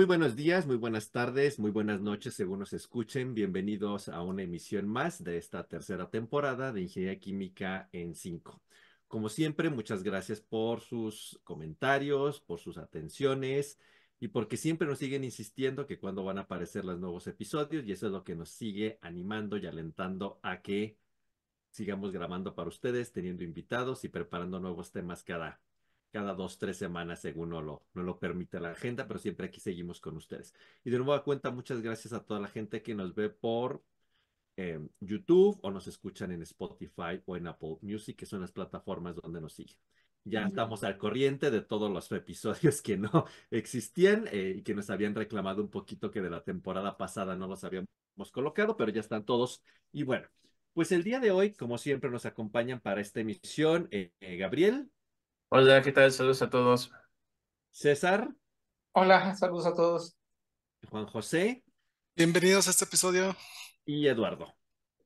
Muy buenos días, muy buenas tardes, muy buenas noches, según nos escuchen. Bienvenidos a una emisión más de esta tercera temporada de Ingeniería Química en 5. Como siempre, muchas gracias por sus comentarios, por sus atenciones y porque siempre nos siguen insistiendo que cuando van a aparecer los nuevos episodios, y eso es lo que nos sigue animando y alentando a que sigamos grabando para ustedes, teniendo invitados y preparando nuevos temas cada 2, 3 semanas, según no lo permite la agenda, pero siempre aquí seguimos con ustedes. Y de nuevo a cuenta, muchas gracias a toda la gente que nos ve por YouTube o nos escuchan en Spotify o en Apple Music, que son las plataformas donde nos siguen. Ya estamos al corriente de todos los episodios que no existían y que nos habían reclamado un poquito que de la temporada pasada no los habíamos colocado, pero ya están todos. Y bueno, pues el día de hoy, como siempre, nos acompañan para esta emisión Gabriel, Hola, ¿qué tal? Saludos a todos. César, Hola, saludos a todos. Juan José Bienvenidos a este episodio. y Eduardo.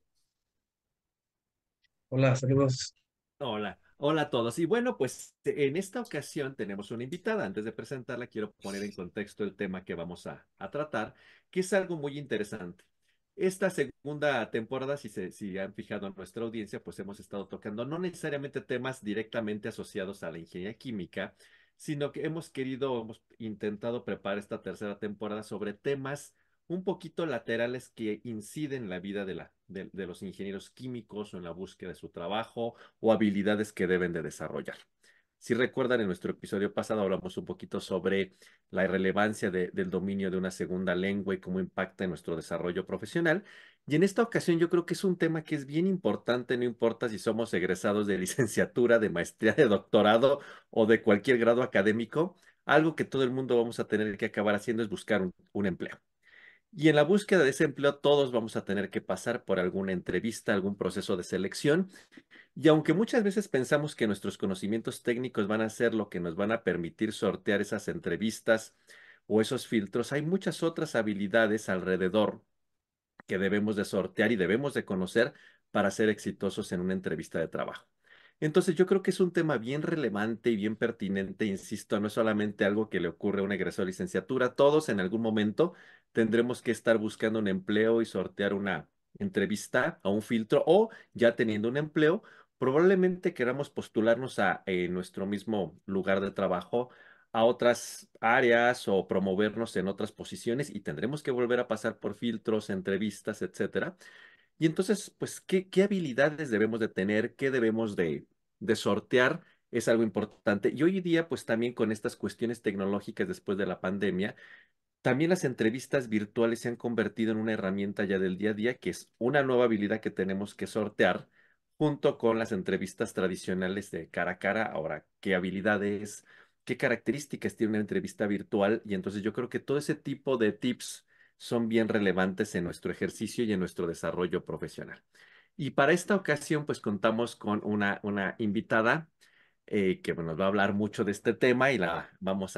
Hola, saludos. Hola, hola a todos. Y bueno, pues en esta ocasión tenemos una invitada. Antes de presentarla, quiero poner en contexto el tema que vamos a tratar, que es algo muy interesante. Esta segunda temporada, si han fijado en nuestra audiencia, pues hemos estado tocando no necesariamente temas directamente asociados a la ingeniería química, sino que hemos intentado preparar esta tercera temporada sobre temas un poquito laterales que inciden en la vida de los ingenieros químicos o en la búsqueda de su trabajo o habilidades que deben de desarrollar. Si recuerdan, en nuestro episodio pasado hablamos un poquito sobre la irrelevancia del dominio de una segunda lengua y cómo impacta en nuestro desarrollo profesional. Y en esta ocasión yo creo que es un tema que es bien importante, no importa si somos egresados de licenciatura, de maestría, de doctorado o de cualquier grado académico, algo que todo el mundo vamos a tener que acabar haciendo es buscar un empleo. Y en la búsqueda de ese empleo todos vamos a tener que pasar por alguna entrevista, algún proceso de selección. Y aunque muchas veces pensamos que nuestros conocimientos técnicos van a ser lo que nos van a permitir sortear esas entrevistas o esos filtros, hay muchas otras habilidades alrededor que debemos de sortear y debemos de conocer para ser exitosos en una entrevista de trabajo. Entonces, yo creo que es un tema bien relevante y bien pertinente, insisto, no es solamente algo que le ocurre a un egresado de licenciatura, todos en algún momento tendremos que estar buscando un empleo y sortear una entrevista a un filtro o ya teniendo un empleo, probablemente queramos postularnos a nuestro mismo lugar de trabajo a otras áreas o promovernos en otras posiciones y tendremos que volver a pasar por filtros, entrevistas, etcétera. Y entonces, pues, ¿qué habilidades debemos de tener? ¿Qué debemos de sortear? Es algo importante. Y hoy día, pues también con estas cuestiones tecnológicas después de la pandemia, también las entrevistas virtuales se han convertido en una herramienta ya del día a día, que es una nueva habilidad que tenemos que sortear junto con las entrevistas tradicionales de cara a cara. Ahora, ¿qué habilidades, qué características tiene una entrevista virtual? Y entonces yo creo que todo ese tipo de tips son bien relevantes en nuestro ejercicio y en nuestro desarrollo profesional. Y para esta ocasión, pues contamos con una invitada que bueno, nos va a hablar mucho de este tema y la vamos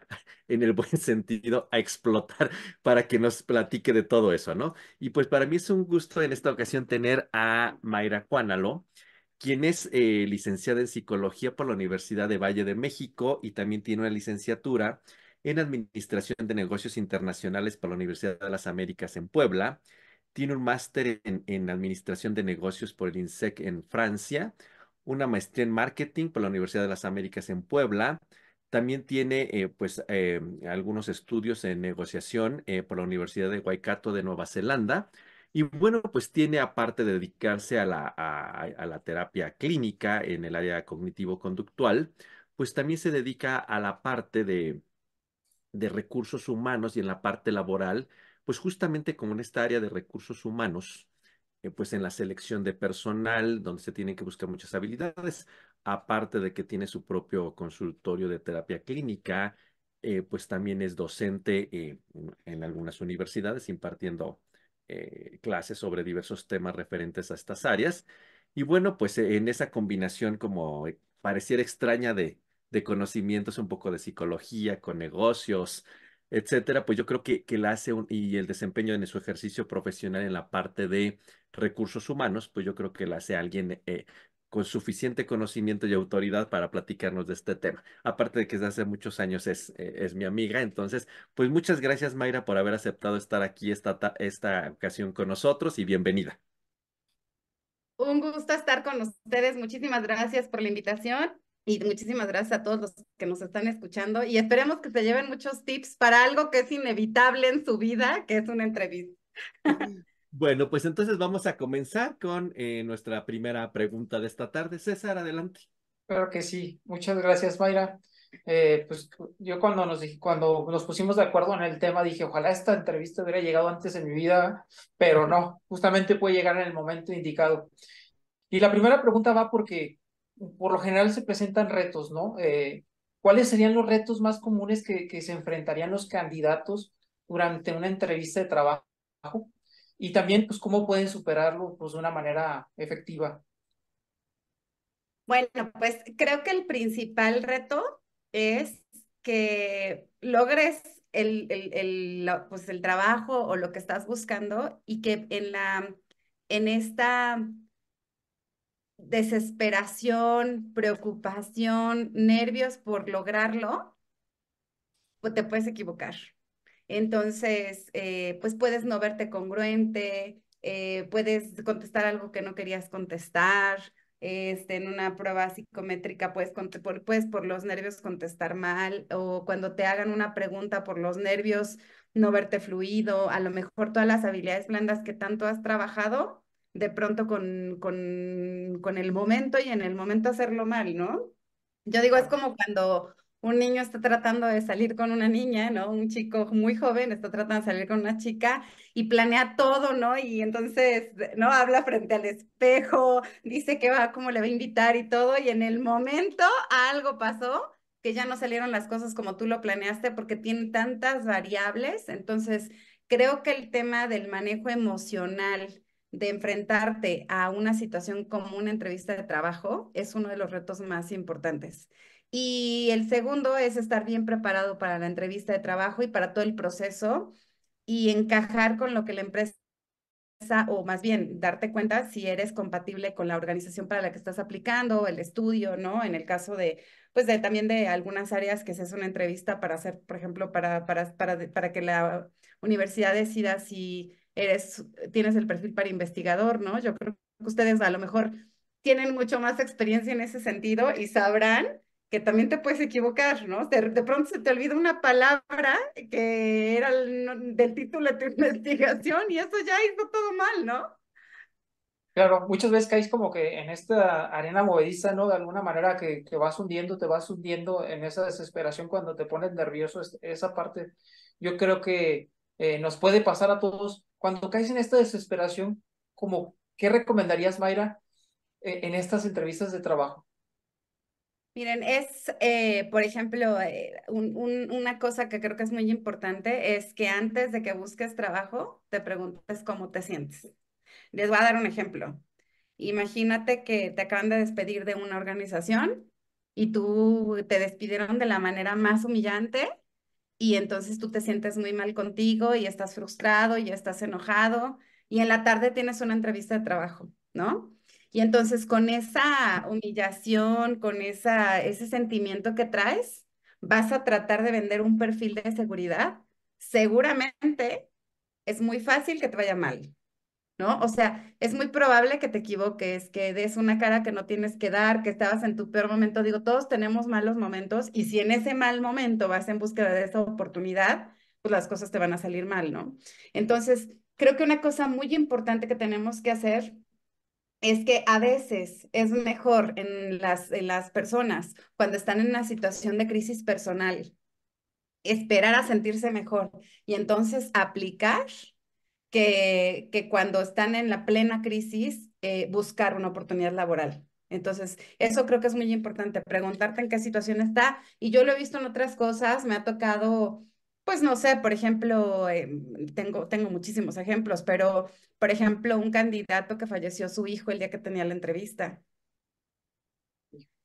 en el buen sentido, a explotar para que nos platique de todo eso, ¿no? Y pues para mí es un gusto en esta ocasión tener a Mayra Cuánalo, quien es licenciada en psicología por la Universidad de Valle de México y también tiene una licenciatura en Administración de Negocios Internacionales por la Universidad de las Américas en Puebla. Tiene un máster en Administración de Negocios por el INSEC en Francia, una maestría en Marketing por la Universidad de las Américas en Puebla. También tiene algunos estudios en negociación por la Universidad de Waikato de Nueva Zelanda. Y bueno, pues tiene, aparte de dedicarse a la terapia clínica en el área cognitivo-conductual, pues también se dedica a la parte de recursos humanos y en la parte laboral, pues justamente como en esta área de recursos humanos, pues en la selección de personal, donde se tienen que buscar muchas habilidades, aparte de que tiene su propio consultorio de terapia clínica, pues también es docente en algunas universidades impartiendo clases sobre diversos temas referentes a estas áreas. Y bueno, pues en esa combinación como pareciera extraña de conocimientos, un poco de psicología, con negocios, etcétera, pues yo creo que la hace y el desempeño en su ejercicio profesional en la parte de recursos humanos, pues yo creo que la hace alguien con suficiente conocimiento y autoridad para platicarnos de este tema. Aparte de que desde hace muchos años es mi amiga, entonces, pues muchas gracias, Mayra, por haber aceptado estar aquí esta ocasión con nosotros y bienvenida. Un gusto estar con ustedes. Muchísimas gracias por la invitación y muchísimas gracias a todos los que nos están escuchando y esperemos que se lleven muchos tips para algo que es inevitable en su vida, que es una entrevista. Bueno, pues entonces vamos a comenzar con nuestra primera pregunta de esta tarde. César, adelante. Claro que sí. Muchas gracias, Mayra. Pues yo cuando nos pusimos de acuerdo en el tema, dije, ojalá esta entrevista hubiera llegado antes en mi vida, pero no, justamente puede llegar en el momento indicado. Y la primera pregunta va porque por lo general se presentan retos, ¿no? ¿Cuáles serían los retos más comunes que se enfrentarían los candidatos durante una entrevista de trabajo? Y también, pues, ¿cómo pueden superarlo, pues, de una manera efectiva? Bueno, pues creo que el principal reto es que logres pues el trabajo o lo que estás buscando y que en esta desesperación, preocupación, nervios por lograrlo, pues te puedes equivocar. Entonces, pues puedes no verte congruente, puedes contestar algo que no querías contestar. En una prueba psicométrica puedes por los nervios contestar mal, o cuando te hagan una pregunta por los nervios no verte fluido, a lo mejor todas las habilidades blandas que tanto has trabajado, de pronto con el momento y en el momento hacerlo mal, ¿no? Yo digo, es como cuando un niño está tratando de salir con una niña, ¿no? Un chico muy joven está tratando de salir con una chica y planea todo, ¿no? Y entonces, ¿no? Habla frente al espejo, dice que va, cómo le va a invitar y todo, y en el momento algo pasó que ya no salieron las cosas como tú lo planeaste porque tiene tantas variables. Entonces, creo que el tema del manejo emocional de enfrentarte a una situación como una entrevista de trabajo es uno de los retos más importantes. Y el segundo es estar bien preparado para la entrevista de trabajo y para todo el proceso y encajar con lo que la empresa, o más bien darte cuenta si eres compatible con la organización para la que estás aplicando, el estudio, ¿no? En el caso de, pues también de algunas áreas que se hace una entrevista para hacer, por ejemplo, para que la universidad decida si tienes el perfil para investigador, ¿no? Yo creo que ustedes a lo mejor tienen mucho más experiencia en ese sentido y sabrán que también te puedes equivocar, ¿no? De pronto se te olvida una palabra que era del título de tu investigación y eso ya hizo todo mal, ¿no? Claro, muchas veces caes como que en esta arena movediza, ¿no? De alguna manera que te vas hundiendo en esa desesperación cuando te pones nervioso. Esa parte, yo creo que nos puede pasar a todos. Cuando caes en esta desesperación, como, ¿qué recomendarías, Mayra, en estas entrevistas de trabajo? Miren, por ejemplo, una cosa que creo que es muy importante es que antes de que busques trabajo, te preguntes cómo te sientes. Les voy a dar un ejemplo. Imagínate que te acaban de despedir de una organización y tú te despidieron de la manera más humillante y entonces tú te sientes muy mal contigo y estás frustrado y estás enojado y en la tarde tienes una entrevista de trabajo, ¿no? Y entonces con esa humillación, con ese sentimiento que traes, vas a tratar de vender un perfil de seguridad. Seguramente es muy fácil que te vaya mal, ¿no? O sea, es muy probable que te equivoques, que des una cara que no tienes que dar, que estabas en tu peor momento. Digo, todos tenemos malos momentos y si en ese mal momento vas en búsqueda de esa oportunidad, pues las cosas te van a salir mal, ¿no? Entonces, creo que una cosa muy importante que tenemos que hacer es que a veces es mejor en las personas cuando están en una situación de crisis personal, esperar a sentirse mejor y entonces aplicar que cuando están en la plena crisis, buscar una oportunidad laboral. Entonces, eso creo que es muy importante, preguntarte en qué situación está. Y yo lo he visto en otras cosas, me ha tocado, pues no sé, por ejemplo, tengo muchísimos ejemplos, pero, por ejemplo, un candidato que falleció su hijo el día que tenía la entrevista.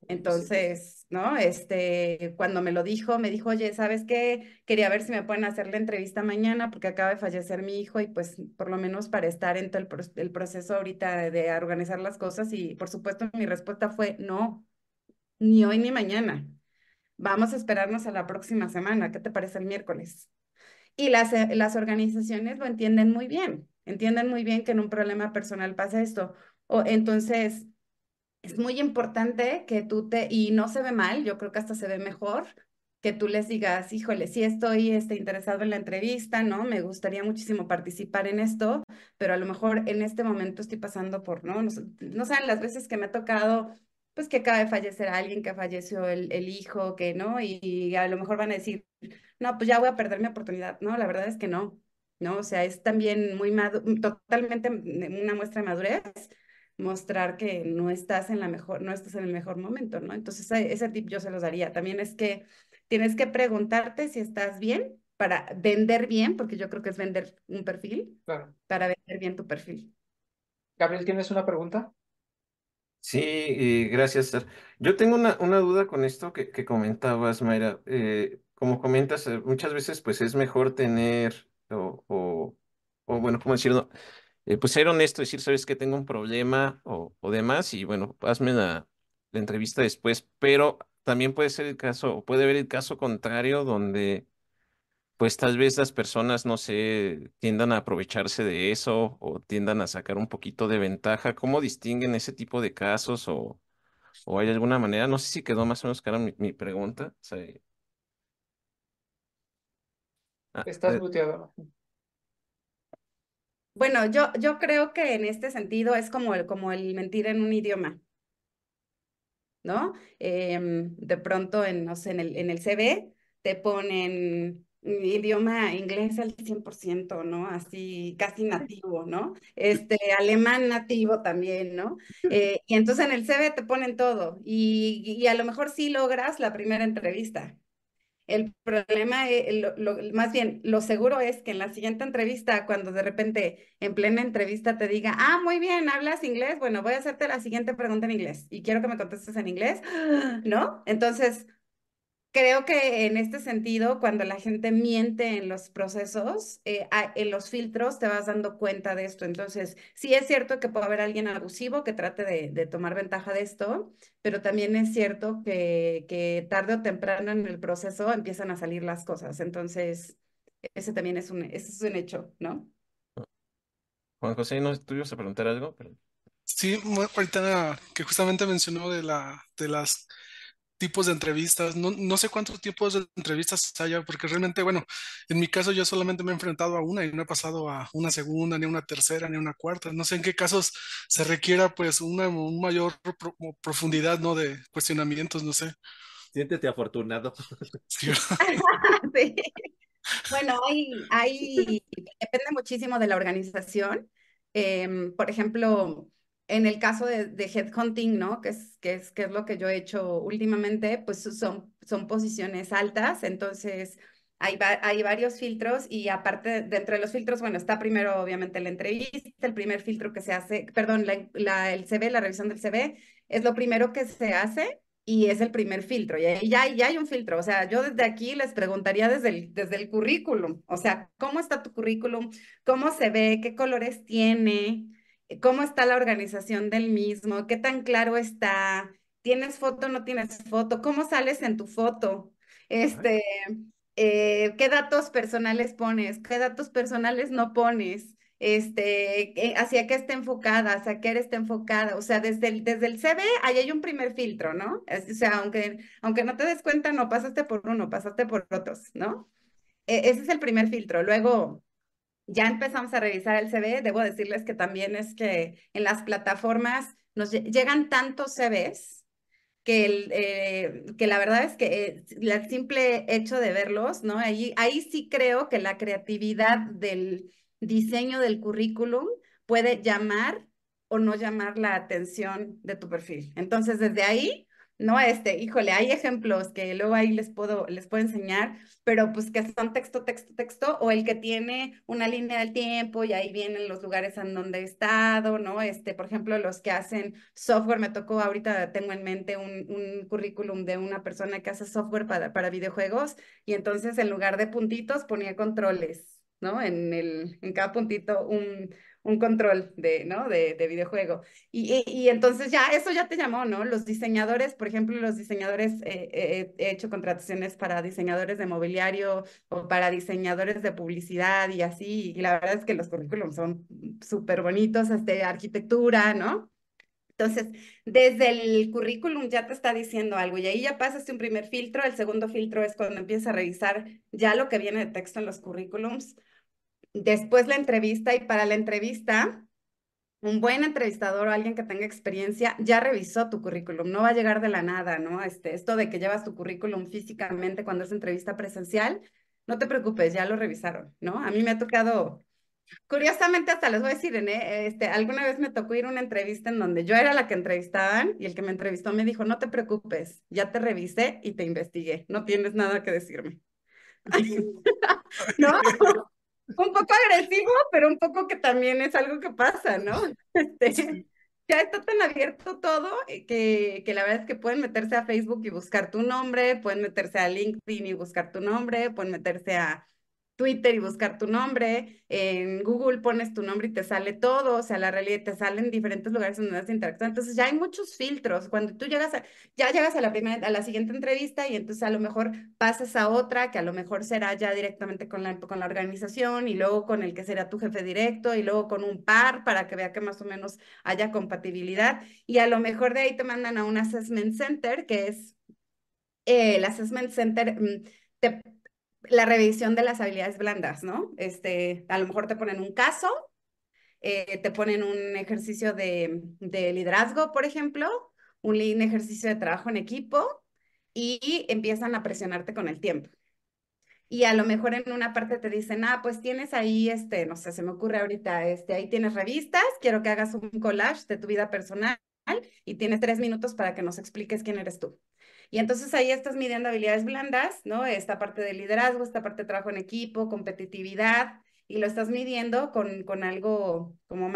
Entonces, ¿no? Cuando me lo dijo, me dijo, oye, ¿sabes qué? Quería ver si me pueden hacer la entrevista mañana porque acaba de fallecer mi hijo y pues por lo menos para estar en todo el proceso ahorita de organizar las cosas y por supuesto mi respuesta fue no, ni hoy ni mañana. Vamos a esperarnos a la próxima semana. ¿Qué te parece el miércoles? Y las organizaciones lo entienden muy bien que en un problema personal pasa esto. Entonces, es muy importante que y no se ve mal, yo creo que hasta se ve mejor, que tú les digas, híjole, sí estoy interesado en la entrevista, ¿no? Me gustaría muchísimo participar en esto, pero a lo mejor en este momento estoy pasando por, ¿no? No saben las veces que me ha tocado, pues que acaba de fallecer alguien, que falleció el hijo, que, ¿no? Y a lo mejor van a decir, no, pues ya voy a perder mi oportunidad, ¿no? La verdad es que no, ¿no? O sea, es también totalmente una muestra de madurez mostrar que no estás en el mejor momento, ¿no? Entonces, ese tip yo se los daría. También es que tienes que preguntarte si estás bien para vender bien, porque yo creo que es vender un perfil, Claro. para vender bien tu perfil. Gabriel, ¿tienes una pregunta? Sí, gracias, Sar. Yo tengo una duda con esto que comentabas, Mayra. Como comentas, muchas veces pues es mejor tener, o bueno, ¿cómo decirlo? Pues ser honesto, decir, sabes que tengo un problema o demás, y bueno, hazme la entrevista después, pero también puede ser el caso, o puede haber el caso contrario donde pues tal vez las personas, no sé, tiendan a aprovecharse de eso o tiendan a sacar un poquito de ventaja. ¿Cómo distinguen ese tipo de casos o hay alguna manera? No sé si quedó más o menos clara mi pregunta. O sea, ah, Estás muteado, ¿no? Bueno, yo creo que en este sentido es como el mentir en un idioma, ¿no? De pronto, no sé, en el CV te ponen idioma inglés al 100%, ¿no? Así casi nativo, ¿no? Alemán nativo también, ¿no? Y entonces en el CV te ponen todo y a lo mejor sí logras la primera entrevista. El problema, más bien, lo seguro es que en la siguiente entrevista, cuando de repente en plena entrevista te diga, ah, muy bien, hablas inglés, bueno, voy a hacerte la siguiente pregunta en inglés y quiero que me contestes en inglés, ¿no? Entonces, creo que en este sentido, cuando la gente miente en los procesos, en los filtros, te vas dando cuenta de esto. Entonces, sí es cierto que puede haber alguien abusivo que trate de tomar ventaja de esto, pero también es cierto que tarde o temprano en el proceso empiezan a salir las cosas. Entonces, ese también ese es un hecho, ¿no? Juan José, ¿no tú ibas a preguntar algo? Pero... Sí, ahorita que justamente mencionó de las tipos de entrevistas, no sé cuántos tipos de entrevistas haya, porque realmente, bueno, en mi caso yo solamente me he enfrentado a una y no he pasado a una segunda, ni a una tercera, ni a una cuarta. No sé en qué casos se requiera pues un mayor profundidad, ¿no? De cuestionamientos, no sé. Siéntete afortunado. Sí, Sí. Bueno, depende muchísimo de la organización. Por ejemplo, en el caso de headhunting, ¿no? Que es lo que yo he hecho últimamente, pues son posiciones altas, entonces hay varios filtros y aparte, dentro de los filtros, bueno, está primero obviamente la entrevista, el primer filtro que se hace, perdón, el CV, la revisión del CV, es lo primero que se hace y es el primer filtro. Y ahí ya hay un filtro. O sea, yo desde aquí les preguntaría desde el currículum. O sea, ¿cómo está tu currículum? ¿Cómo se ve? ¿Qué colores tiene? ¿Cómo está la organización del mismo? ¿Qué tan claro está? ¿Tienes foto o no tienes foto? ¿Cómo sales en tu foto? Ay, Este, ¿Qué datos personales pones? ¿Qué datos personales no pones? Hacia qué está enfocada, hacia qué está enfocada, o sea, desde el CV, ahí hay un primer filtro, ¿no? O sea, aunque no te des cuenta, no pasaste por uno, pasaste por otros, ¿no? Ese es el primer filtro. Luego, ya empezamos a revisar el CV, debo decirles que también es que en las plataformas nos llegan tantos CVs que la verdad es que el simple hecho de verlos, ¿no? Ahí sí creo que la creatividad del diseño del currículum puede llamar o no llamar la atención de tu perfil. Entonces, desde ahí, ¿no? Híjole, hay ejemplos que luego ahí les puedo enseñar, pero pues que son texto, texto, texto, o el que tiene una línea del tiempo y ahí vienen los lugares en donde he estado, ¿no? Por ejemplo, los que hacen software, me tocó ahorita, tengo en mente un currículum de una persona que hace software para videojuegos, y entonces en lugar de puntitos ponía controles, ¿no? En cada puntito un control ¿no? de videojuego. Y entonces ya, eso ya te llamó, ¿no? Los diseñadores, por ejemplo, los diseñadores, he hecho contrataciones para diseñadores de mobiliario o para diseñadores de publicidad y así, y la verdad es que los currículums son súper bonitos, arquitectura, ¿no? Entonces, desde el currículum ya te está diciendo algo y ahí ya pasaste un primer filtro. El segundo filtro es cuando empiezas a revisar ya lo que viene de texto en los currículums. Después la entrevista, y para la entrevista, un buen entrevistador o alguien que tenga experiencia ya revisó tu currículum, no va a llegar de la nada, ¿no? Esto de que llevas tu currículum físicamente cuando es entrevista presencial, no te preocupes, ya lo revisaron, ¿no? A mí me ha tocado, curiosamente hasta les voy a decir, alguna vez me tocó ir a una entrevista en donde yo era la que entrevistaban y el que me entrevistó me dijo, no te preocupes, ya te revisé y te investigué, no tienes nada que decirme. ¿No? Un poco agresivo, pero un poco que también es algo que pasa, ¿no? Sí. Ya está tan abierto todo que la verdad es que pueden meterse a Facebook y buscar tu nombre, pueden meterse a LinkedIn y buscar tu nombre, pueden meterse a Twitter y buscar tu nombre, en Google pones tu nombre y te sale todo, o sea, la realidad te salen diferentes lugares donde vas a interactuar. Entonces ya hay muchos filtros. Cuando tú ya llegas a a la siguiente entrevista y entonces a lo mejor pasas a otra que a lo mejor será ya directamente con la organización y luego con el que será tu jefe directo y luego con un par para que vea que más o menos haya compatibilidad y a lo mejor de ahí te mandan a un assessment center que es el assessment center, te la revisión de las habilidades blandas, ¿no? A lo mejor te ponen un caso, te ponen un ejercicio de liderazgo, por ejemplo, un ejercicio de trabajo en equipo y empiezan a presionarte con el tiempo. Y a lo mejor en una parte te dicen, pues tienes ahí, no sé, se me ocurre ahorita, ahí tienes revistas, quiero que hagas un collage de tu vida personal y tienes 3 minutos para que nos expliques quién eres tú. Y entonces ahí estás midiendo habilidades blandas, ¿no? Esta parte de liderazgo, esta parte de trabajo en equipo, competitividad, y lo estás midiendo con algo como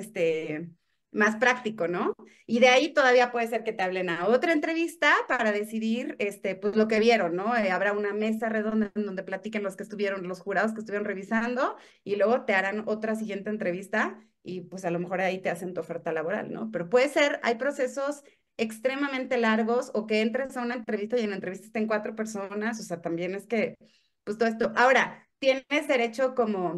más práctico, ¿no? Y de ahí todavía puede ser que te hablen a otra entrevista para decidir, pues lo que vieron, ¿no? Habrá una mesa redonda en donde platiquen los jurados que estuvieron revisando, y luego te harán otra siguiente entrevista y pues a lo mejor ahí te hacen tu oferta laboral, ¿no? Pero puede ser, hay procesos extremadamente largos o que entres a una entrevista y en la entrevista estén 4 personas, o sea, también es que, pues todo esto. Ahora, tienes derecho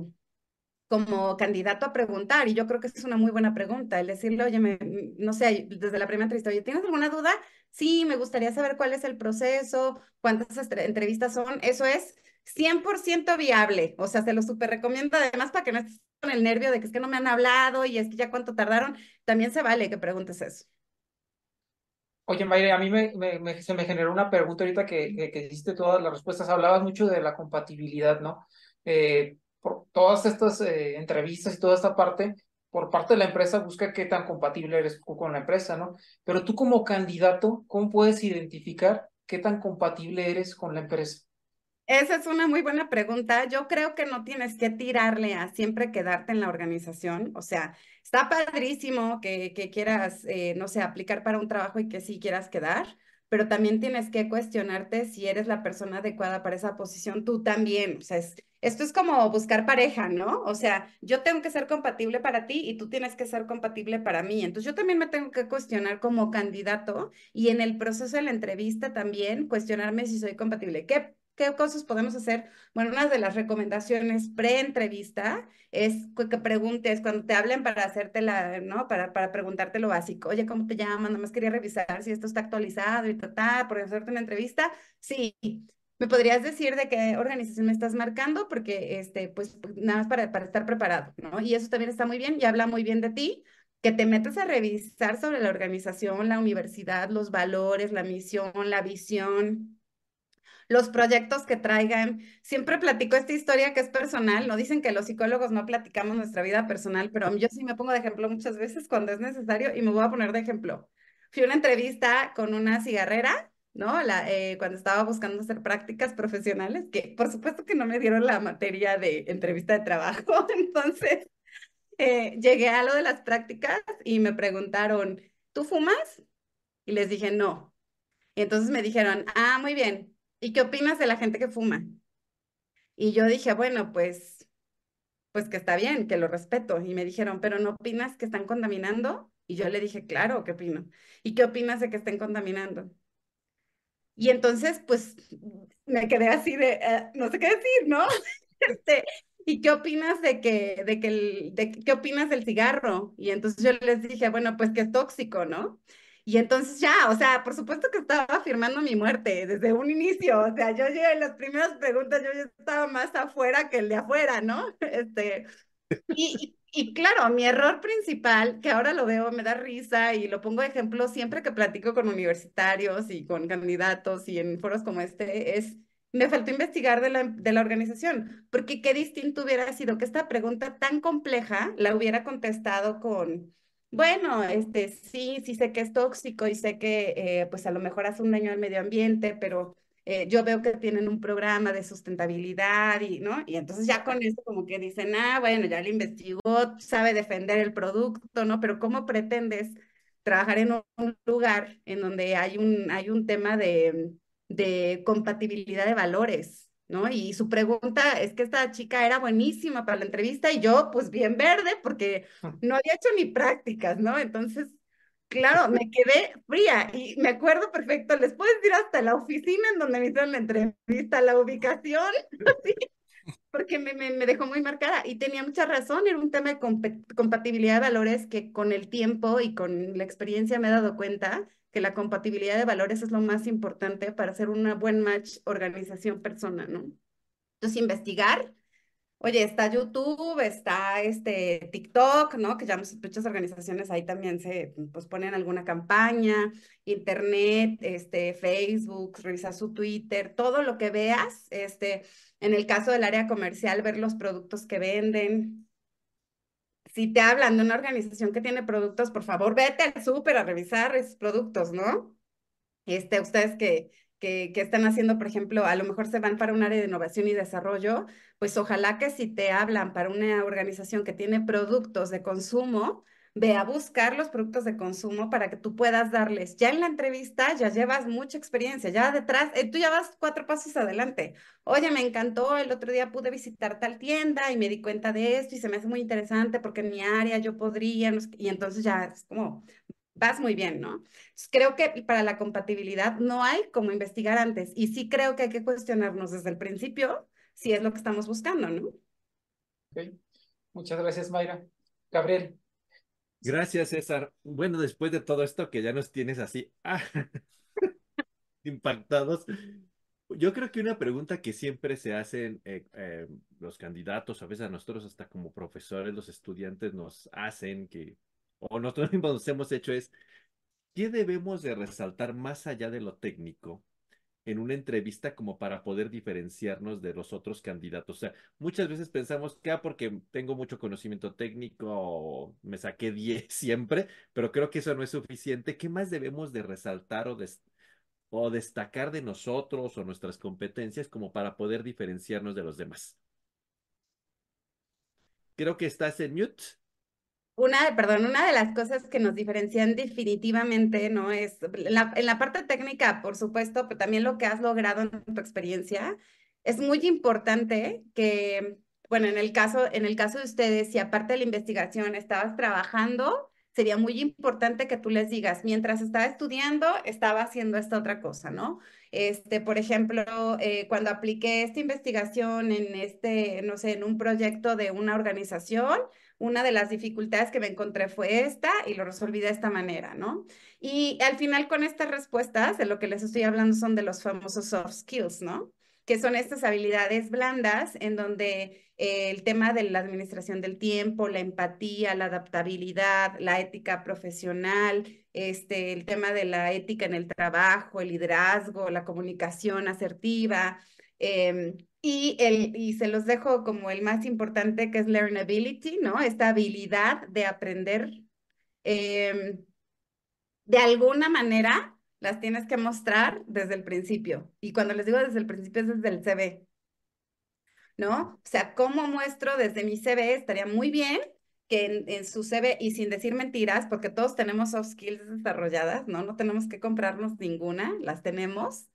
como candidato a preguntar, y yo creo que esa es una muy buena pregunta, el decirle, oye, no sé, desde la primera entrevista, oye, ¿tienes alguna duda? Sí, me gustaría saber cuál es el proceso, cuántas entrevistas son, eso es 100% viable, o sea, se lo súper recomiendo, además para que no estés con el nervio de que es que no me han hablado y es que ya cuánto tardaron, también se vale que preguntes eso. Oye, Mayre, a mí se me generó una pregunta ahorita que hiciste todas las respuestas. Hablabas mucho de la compatibilidad, ¿no? Por todas estas entrevistas y toda esta parte, por parte de la empresa, busca qué tan compatible eres tú con la empresa, ¿no? Pero tú como candidato, ¿cómo puedes identificar qué tan compatible eres con la empresa? Esa es una muy buena pregunta. Yo creo que no tienes que tirarle a siempre quedarte en la organización. O sea, está padrísimo que quieras, no sé, aplicar para un trabajo y que sí quieras quedar, pero también tienes que cuestionarte si eres la persona adecuada para esa posición tú también. O sea, esto es como buscar pareja, ¿no? O sea, yo tengo que ser compatible para ti y tú tienes que ser compatible para mí. Entonces, yo también me tengo que cuestionar como candidato y en el proceso de la entrevista también cuestionarme si soy compatible. ¿Qué cosas podemos hacer? Bueno, una de las recomendaciones pre-entrevista es que preguntes cuando te hablen para hacerte ¿no? Para preguntarte lo básico. Oye, ¿cómo te llamas? Nomás quería revisar si esto está actualizado y por hacerte una entrevista. Sí. ¿Me podrías decir de qué organización me estás marcando? Porque, pues, nada más para estar preparado, ¿no? Y eso también está muy bien y habla muy bien de ti, que te metas a revisar sobre la organización, la universidad, los valores, la misión, la visión, los proyectos que traigan. Siempre platico esta historia que es personal, no dicen que los psicólogos no platicamos nuestra vida personal, pero yo sí me pongo de ejemplo muchas veces cuando es necesario y me voy a poner de ejemplo. fui a una entrevista con una cigarrera, ¿no? Cuando estaba buscando hacer prácticas profesionales, que por supuesto que no me dieron la materia de entrevista de trabajo, entonces llegué a lo de las prácticas y me preguntaron, ¿tú fumas? Y les dije, no. Y entonces me dijeron, ah, muy bien, ¿y qué opinas de la gente que fuma? Y yo dije, bueno, pues que está bien, que lo respeto. Y me dijeron, ¿pero no opinas que están contaminando? Y yo le dije, claro, ¿qué opino? ¿Y qué opinas de que estén contaminando? Y entonces, pues, me quedé así de, no sé qué decir, ¿no? Este, ¿y qué opinas qué opinas del cigarro? Y entonces yo les dije, bueno, pues que es tóxico, ¿no? Y entonces ya, o sea, por supuesto que estaba afirmando mi muerte desde un inicio, o sea, yo llegué en las primeras preguntas, yo ya estaba más afuera que el de afuera, ¿no? Y claro, mi error principal, que ahora lo veo, me da risa y lo pongo de ejemplo siempre que platico con universitarios y con candidatos y en foros como este, es, me faltó investigar de la organización, porque qué distinto hubiera sido que esta pregunta tan compleja la hubiera contestado con, bueno, sí, sí sé que es tóxico y sé que pues a lo mejor hace un daño al medio ambiente, pero yo veo que tienen un programa de sustentabilidad y, ¿no? Y entonces ya con eso como que dicen, ah, bueno, ya le investigó, sabe defender el producto, ¿no? Pero ¿cómo pretendes trabajar en un lugar en donde hay un tema de compatibilidad de valores, ¿no? Y su pregunta es que esta chica era buenísima para la entrevista y yo, pues bien verde, porque no había hecho ni prácticas, ¿no? Entonces, claro, me quedé fría y me acuerdo perfecto, les puedo decir hasta la oficina en donde me hicieron la entrevista, la ubicación, así, porque me dejó muy marcada y tenía mucha razón, era un tema de compatibilidad de valores que con el tiempo y con la experiencia me he dado cuenta que la compatibilidad de valores es lo más importante para hacer una buen match organización-persona, ¿no? Entonces, investigar. Oye, está YouTube, está TikTok, ¿no? Que ya muchas organizaciones ahí también se pues ponen alguna campaña, Internet, Facebook, revisar su Twitter, todo lo que veas, en el caso del área comercial, ver los productos que venden. Si te hablan de una organización que tiene productos, por favor, vete al súper a revisar esos productos, ¿no? Ustedes que están haciendo, por ejemplo, a lo mejor se van para un área de innovación y desarrollo, pues ojalá que si te hablan para una organización que tiene productos de consumo, ve a buscar los productos de consumo para que tú puedas darles. Ya en la entrevista ya llevas mucha experiencia, ya detrás, tú ya vas 4 pasos adelante. Oye, me encantó, el otro día pude visitar tal tienda y me di cuenta de esto y se me hace muy interesante porque en mi área yo podría, no sé qué, y entonces ya es como, vas muy bien, ¿no? Creo que para la compatibilidad no hay como investigar antes y sí creo que hay que cuestionarnos desde el principio si es lo que estamos buscando, ¿no? Ok. Muchas gracias, Mayra. Gabriel. Gracias, César. Bueno, después de todo esto que ya nos tienes así impactados, yo creo que una pregunta que siempre se hacen los candidatos, a veces a nosotros hasta como profesores, los estudiantes nos hacen o nosotros mismos nos hemos hecho es, ¿qué debemos de resaltar más allá de lo técnico en una entrevista como para poder diferenciarnos de los otros candidatos? O sea, muchas veces pensamos que porque tengo mucho conocimiento técnico, me saqué 10 siempre, pero creo que eso no es suficiente. ¿Qué más debemos de resaltar o destacar de nosotros o nuestras competencias como para poder diferenciarnos de los demás? Creo que estás en mute. Una de las cosas que nos diferencian definitivamente, ¿no? Es en la parte técnica, por supuesto, pero también lo que has logrado en tu experiencia. Es muy importante que, bueno, en el caso de ustedes, si aparte de la investigación estabas trabajando, sería muy importante que tú les digas, mientras estaba estudiando, estaba haciendo esta otra cosa, ¿no? Por ejemplo, cuando apliqué esta investigación en no sé, en un proyecto de una organización, una de las dificultades que me encontré fue esta y lo resolví de esta manera, ¿no? Y al final con estas respuestas, de lo que les estoy hablando son de los famosos soft skills, ¿no? Que son estas habilidades blandas en donde el tema de la administración del tiempo, la empatía, la adaptabilidad, la ética profesional, el tema de la ética en el trabajo, el liderazgo, la comunicación asertiva, y se los dejo como el más importante, que es learnability, ¿no? Esta habilidad de aprender. de alguna manera las tienes que mostrar desde el principio. Y cuando les digo desde el principio es desde el CV, ¿no? O sea, ¿cómo muestro desde mi CV? Estaría muy bien que en su CV, y sin decir mentiras, porque todos tenemos soft skills desarrolladas, ¿no? No tenemos que comprarnos ninguna, las tenemos.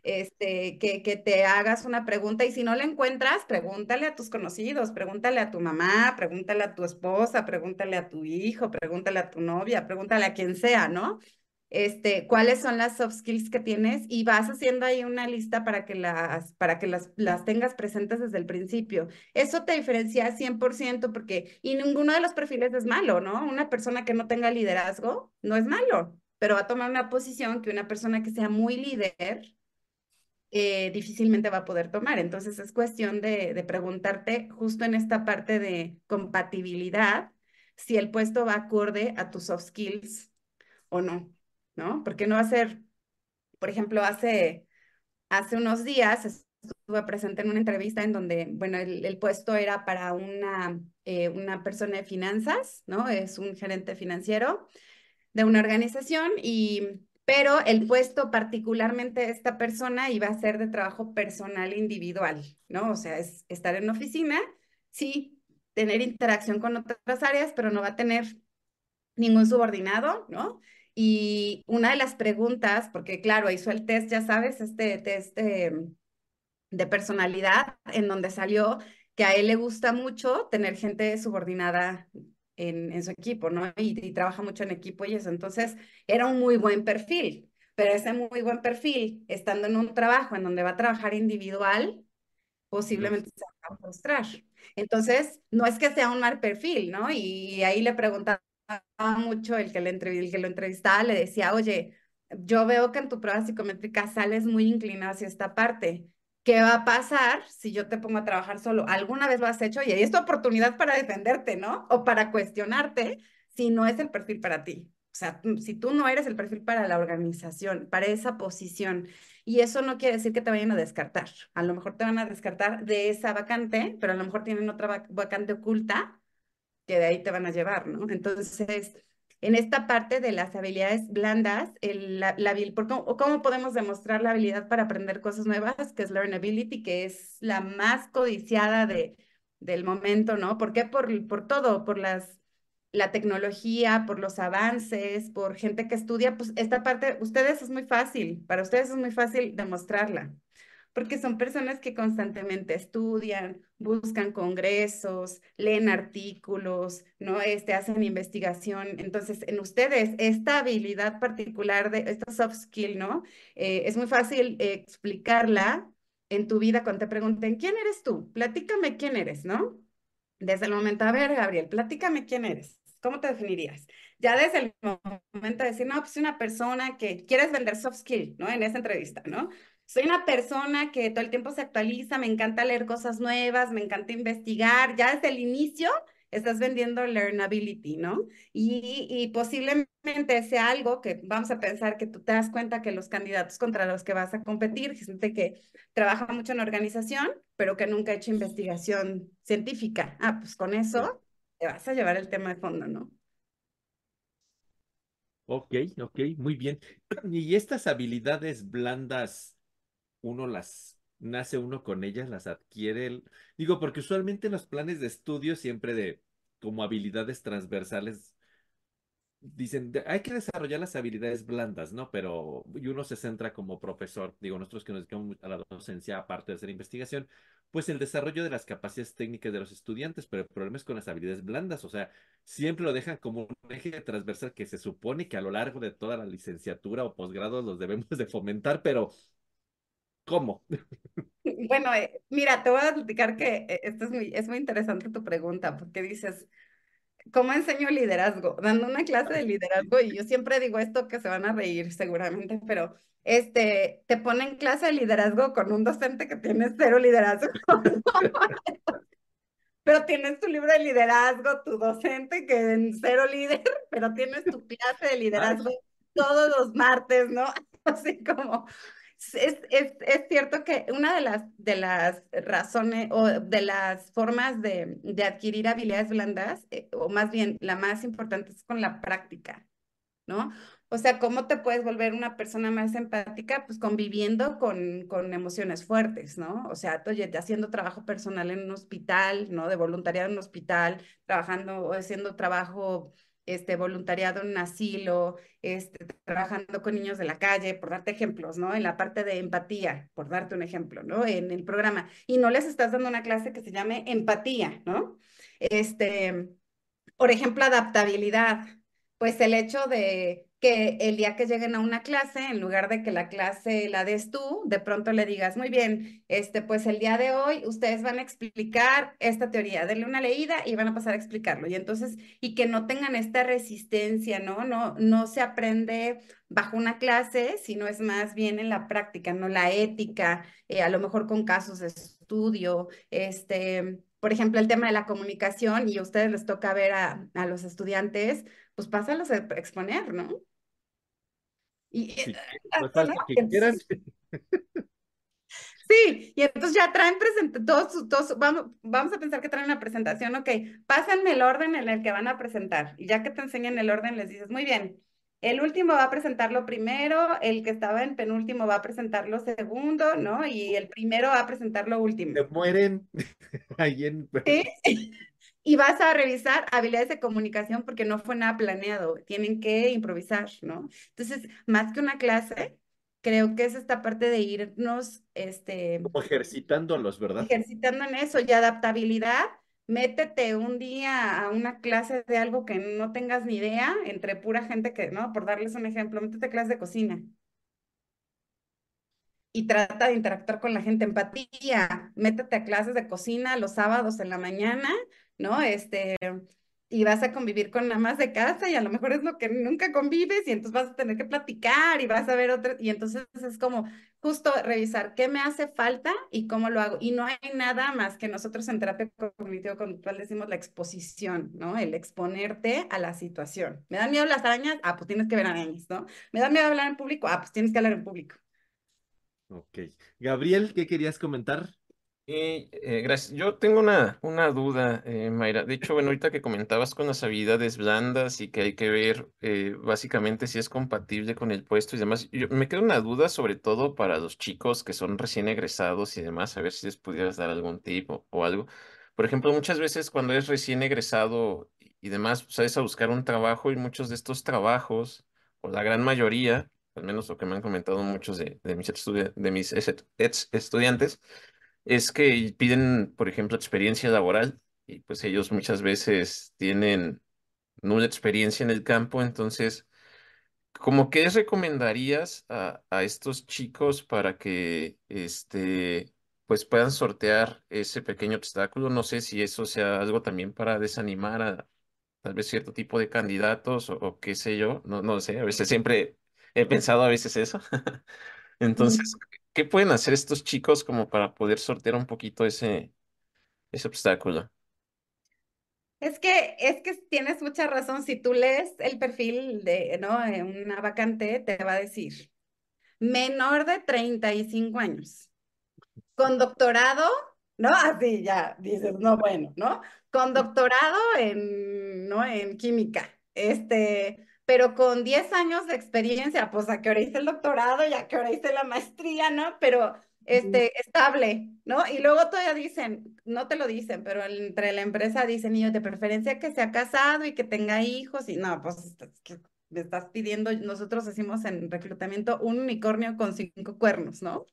Que te hagas una pregunta y si no la encuentras, pregúntale a tus conocidos, pregúntale a tu mamá, pregúntale a tu esposa, pregúntale a tu hijo, pregúntale a tu novia, pregúntale a quien sea, ¿no? Cuáles son las soft skills que tienes y vas haciendo ahí una lista para que las tengas presentes desde el principio. Eso te diferencia 100% porque, y ninguno de los perfiles es malo, ¿no? Una persona que no tenga liderazgo no es malo, pero va a tomar una posición que una persona que sea muy líder difícilmente va a poder tomar. Entonces es cuestión de preguntarte justo en esta parte de compatibilidad si el puesto va acorde a tus soft skills o no, ¿no? Porque no va a ser, por ejemplo, hace unos días estuve presente en una entrevista en donde, bueno, el puesto era para una persona de finanzas, ¿no? Es un gerente financiero de una organización pero el puesto particularmente de esta persona iba a ser de trabajo personal individual, ¿no? O sea, es estar en oficina, sí, tener interacción con otras áreas, pero no va a tener ningún subordinado, ¿no? Y una de las preguntas, porque claro, hizo el test, ya sabes, este test de personalidad, en donde salió que a él le gusta mucho tener gente subordinada en su equipo, ¿no? Y trabaja mucho en equipo y eso. Entonces, era un muy buen perfil, pero ese muy buen perfil, estando en un trabajo en donde va a trabajar individual, posiblemente se va a frustrar. Entonces, no es que sea un mal perfil, ¿no? Y ahí le preguntaba mucho el que lo entrevistaba, le decía, oye, yo veo que en tu prueba psicométrica sales muy inclinado hacia esta parte. ¿Qué va a pasar si yo te pongo a trabajar solo? ¿Alguna vez lo has hecho? Y ahí es tu oportunidad para defenderte, ¿no? O para cuestionarte si no es el perfil para ti. O sea, si tú no eres el perfil para la organización, para esa posición, y eso no quiere decir que te vayan a descartar. A lo mejor te van a descartar de esa vacante, pero a lo mejor tienen otra vacante oculta que de ahí te van a llevar, ¿no? Entonces, en esta parte de las habilidades blandas, ¿cómo podemos demostrar la habilidad para aprender cosas nuevas? Que es learnability, que es la más codiciada del momento, ¿no? ¿Por qué? Por todo, la tecnología, por los avances, por gente que estudia, pues esta parte, ustedes es muy fácil, para ustedes es muy fácil demostrarla porque son personas que constantemente estudian, buscan congresos, leen artículos, ¿no? Hacen investigación. Entonces, en ustedes, esta habilidad particular de esta soft skill, ¿no? Es muy fácil explicarla en tu vida cuando te pregunten, ¿quién eres tú? Platícame quién eres, ¿no? Desde el momento, a ver, Gabriel, platícame quién eres. ¿Cómo te definirías? Ya desde el momento de decir, no, pues una persona que quieres vender soft skill, ¿no? En esa entrevista, ¿no? Soy una persona que todo el tiempo se actualiza, me encanta leer cosas nuevas, me encanta investigar. Ya desde el inicio estás vendiendo learnability, ¿no? Y posiblemente sea algo que vamos a pensar que tú te das cuenta que los candidatos contra los que vas a competir, gente que trabaja mucho en organización, pero que nunca ha hecho investigación científica. Ah, pues con eso te vas a llevar el tema de fondo, ¿no? Ok, ok, muy bien. Y estas habilidades blandas, nace uno con ellas, las adquiere. Digo, porque usualmente en los planes de estudio siempre como habilidades transversales dicen, hay que desarrollar las habilidades blandas, ¿no? Pero, y uno se centra como profesor, digo, nosotros que nos dedicamos a la docencia, aparte de hacer investigación, pues el desarrollo de las capacidades técnicas de los estudiantes, pero el problema es con las habilidades blandas, o sea, siempre lo dejan como un eje transversal que se supone que a lo largo de toda la licenciatura o posgrado los debemos de fomentar, pero ¿cómo? Bueno, mira, te voy a platicar que es muy interesante tu pregunta, porque dices, ¿cómo enseño liderazgo? Dando una clase de liderazgo, y yo siempre digo esto que se van a reír seguramente, pero te ponen clase de liderazgo con un docente que tiene cero liderazgo. Pero tienes tu libro de liderazgo, tu docente que es cero líder, pero tienes tu clase de Ay, liderazgo todos los martes, ¿no? Así como, es cierto que una de las razones o de las formas de adquirir habilidades blandas, o más bien la más importante es con la práctica, ¿no? O sea, ¿cómo te puedes volver una persona más empática? Pues conviviendo con emociones fuertes, ¿no? O sea, oye, haciendo trabajo personal en un hospital, ¿no? De voluntariado en un hospital, trabajando o haciendo trabajo, voluntariado en un asilo, trabajando con niños de la calle, por darte ejemplos, ¿no? En la parte de empatía, por darte un ejemplo, ¿no? En el programa. Y no les estás dando una clase que se llame empatía, ¿no? Este, por ejemplo, adaptabilidad. Pues el hecho de que el día que lleguen a una clase, en lugar de que la clase la des tú, de pronto le digas, muy bien, pues el día de hoy ustedes van a explicar esta teoría, denle una leída y van a pasar a explicarlo. Y entonces, y que no tengan esta resistencia, ¿no? No se aprende bajo una clase, sino es más bien en la práctica, ¿no? La ética, a lo mejor con casos de estudio, por ejemplo, el tema de la comunicación y a ustedes les toca ver a los estudiantes, pues pásalos a exponer, ¿no? Y Si no así, ¿no? falta que quieran. Sí, y entonces ya traen todos, vamos a pensar que traen una presentación, ok, pásenme el orden en el que van a presentar, y ya que te enseñan el orden, les dices, muy bien, el último va a presentarlo primero, el que estaba en penúltimo va a presentarlo segundo, ¿no? Y el primero va a presentarlo último. Se mueren ahí en... ¿Sí? Y vas a revisar habilidades de comunicación porque no fue nada planeado, tienen que improvisar, ¿no? Entonces, más que una clase, creo que es esta parte de irnos, como ejercitándolos, ¿verdad? ejercitando en eso y adaptabilidad. Métete un día a una clase de algo que no tengas ni idea, entre pura gente que, ¿no? Por darles un ejemplo, métete a clase de cocina y trata de interactuar con la gente, empatía, métete a clases de cocina los sábados en la mañana, ¿no? Y vas a convivir con amas de casa y a lo mejor es lo que nunca convives y entonces vas a tener que platicar y vas a ver otras, y entonces es como justo revisar qué me hace falta y cómo lo hago. Y no hay nada más que nosotros en terapia cognitivo-conductual decimos la exposición, ¿no? El exponerte a la situación. ¿Me dan miedo las arañas? Ah, pues tienes que ver arañas, ¿no? ¿Me da miedo hablar en público? Ah, pues tienes que hablar en público. Ok. Gabriel, ¿qué querías comentar? Gracias. Yo tengo una duda, Mayra. De hecho, bueno, ahorita que comentabas con las habilidades blandas y que hay que ver básicamente si es compatible con el puesto y demás, me queda una duda sobre todo para los chicos que son recién egresados y demás, a ver si les pudieras dar algún tip o algo. Por ejemplo, muchas veces cuando eres recién egresado y demás, sales a buscar un trabajo y muchos de estos trabajos, o la gran mayoría, al menos lo que me han comentado muchos de mis ex estudiantes, es que piden, por ejemplo, experiencia laboral y pues ellos muchas veces tienen nula experiencia en el campo, entonces, ¿cómo qué recomendarías a estos chicos para que pues puedan sortear ese pequeño obstáculo? No sé si eso sea algo también para desanimar a tal vez cierto tipo de candidatos o qué sé yo, no lo sé, a veces siempre he pensado a veces eso. Entonces, ¿qué pueden hacer estos chicos como para poder sortear un poquito ese obstáculo? Es que tienes mucha razón. Si tú lees el perfil de, ¿no? Una vacante, te va a decir menor de 35 años, con doctorado, ¿no? Así ya dices, no, bueno, ¿no? Con doctorado en, ¿no? En química, pero con 10 años de experiencia, pues a qué hora hice el doctorado y a qué hora hice la maestría, ¿no? Pero, estable, ¿no? Y luego todavía dicen, no te lo dicen, pero entre la empresa dicen, y de preferencia que sea casado y que tenga hijos, y no, pues, que me estás pidiendo, nosotros decimos en reclutamiento, un unicornio con 5 cuernos, ¿no?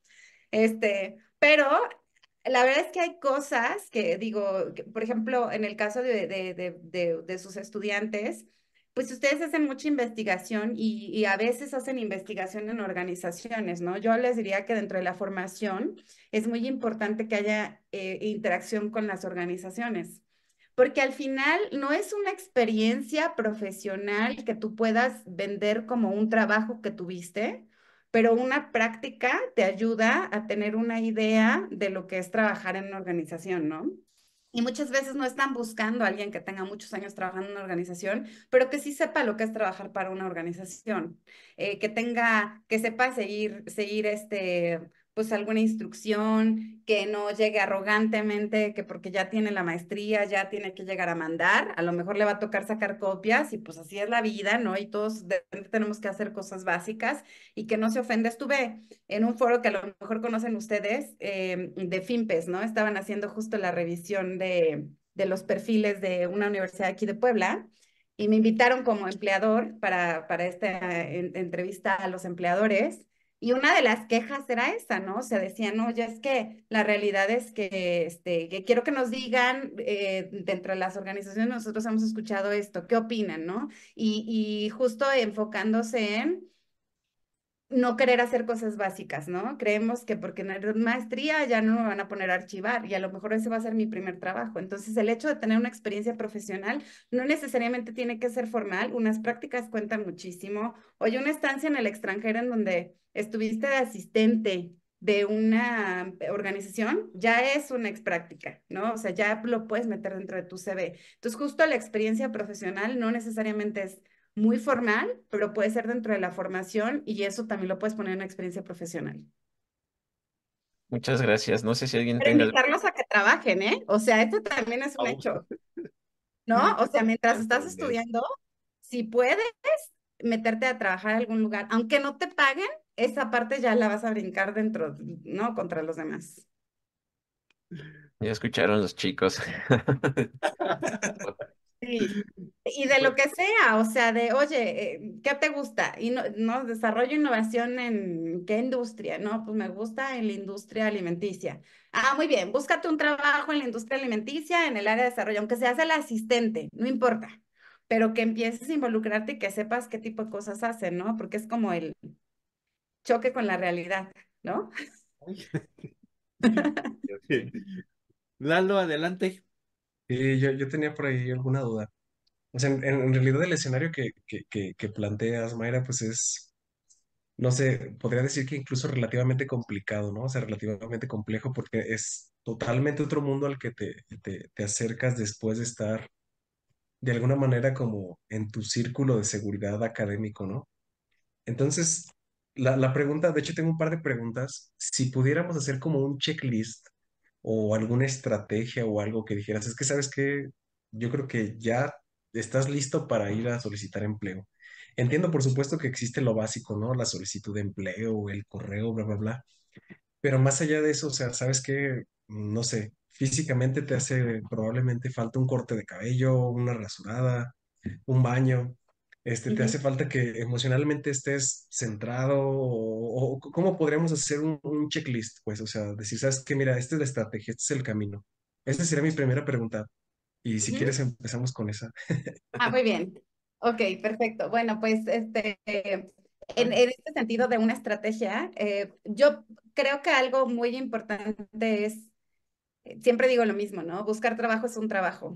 Pero la verdad es que hay cosas que digo, por ejemplo, en el caso de sus estudiantes, pues ustedes hacen mucha investigación y a veces hacen investigación en organizaciones, ¿no? Yo les diría que dentro de la formación es muy importante que haya interacción con las organizaciones. Porque al final no es una experiencia profesional que tú puedas vender como un trabajo que tuviste, pero una práctica te ayuda a tener una idea de lo que es trabajar en una organización, ¿no? Y muchas veces no están buscando a alguien que tenga muchos años trabajando en una organización, pero que sí sepa lo que es trabajar para una organización, que sepa seguir pues alguna instrucción, que no llegue arrogantemente, que porque ya tiene la maestría, ya tiene que llegar a mandar, a lo mejor le va a tocar sacar copias y pues así es la vida, ¿no? Y todos tenemos que hacer cosas básicas y que no se ofenda. Estuve en un foro que a lo mejor conocen ustedes, de FIMPES, ¿no? Estaban haciendo justo la revisión de los perfiles de una universidad aquí de Puebla y me invitaron como empleador para esta entrevista a los empleadores. Y una de las quejas era esa, ¿no? O sea, decían, no, ya es que la realidad es que quiero que nos digan, dentro de las organizaciones nosotros hemos escuchado esto, ¿qué opinan, no? Y justo enfocándose en no querer hacer cosas básicas, ¿no? Creemos que porque en la maestría ya no me van a poner a archivar y a lo mejor ese va a ser mi primer trabajo. Entonces, el hecho de tener una experiencia profesional no necesariamente tiene que ser formal, unas prácticas cuentan muchísimo. Oye, una estancia en el extranjero en donde estuviste de asistente de una organización, ya es una ex práctica, ¿no? O sea, ya lo puedes meter dentro de tu CV. Entonces, justo la experiencia profesional no necesariamente es muy formal, pero puede ser dentro de la formación y eso también lo puedes poner en una experiencia profesional. Muchas gracias. No sé si alguien Pero tenga... invitarlos a que trabajen, ¿eh? O sea, esto también es un Oh, hecho, ¿no? O sea, mientras estás así es. estudiando, si puedes meterte a trabajar en algún lugar, aunque no te paguen, esa parte ya la vas a brincar dentro, ¿no? Contra los demás. Ya escucharon los chicos. Sí. Y de lo Pues, que sea, o sea, de, oye, ¿qué te gusta? Y no, desarrollo innovación en qué industria, ¿no? Pues me gusta en la industria alimenticia. Ah, muy bien, búscate un trabajo en la industria alimenticia, en el área de desarrollo, aunque seas el asistente, no importa, pero que empieces a involucrarte y que sepas qué tipo de cosas hacen, ¿no? Porque es como el choque con la realidad, ¿no? Lalo, adelante. Yo tenía por ahí alguna duda. O sea, en realidad el escenario que planteas, Mayra, pues es, no sé, podría decir que incluso relativamente complicado, ¿no? O sea, relativamente complejo porque es totalmente otro mundo al que te acercas después de estar de alguna manera como en tu círculo de seguridad académico, ¿no? Entonces, la pregunta, de hecho tengo un par de preguntas. Si pudiéramos hacer como un checklist o alguna estrategia o algo que dijeras, es que sabes que yo creo que ya estás listo para ir a solicitar empleo. Entiendo, por supuesto, que existe lo básico, ¿no? La solicitud de empleo, el correo, bla, bla, bla. Pero más allá de eso, o sea, sabes que, no sé, físicamente te hace probablemente falta un corte de cabello, una rasurada, un baño. Te Ujú, hace falta que emocionalmente estés centrado o cómo podríamos hacer un checklist, pues, o sea, decir, sabes que, mira, esta es la estrategia, este es el camino. Esa sería mi primera pregunta. Y si ujú. quieres, empezamos con esa. Ah, muy bien. Ok, perfecto. Bueno, pues en este sentido de una estrategia, yo creo que algo muy importante es, siempre digo lo mismo, ¿no? Buscar trabajo es un trabajo,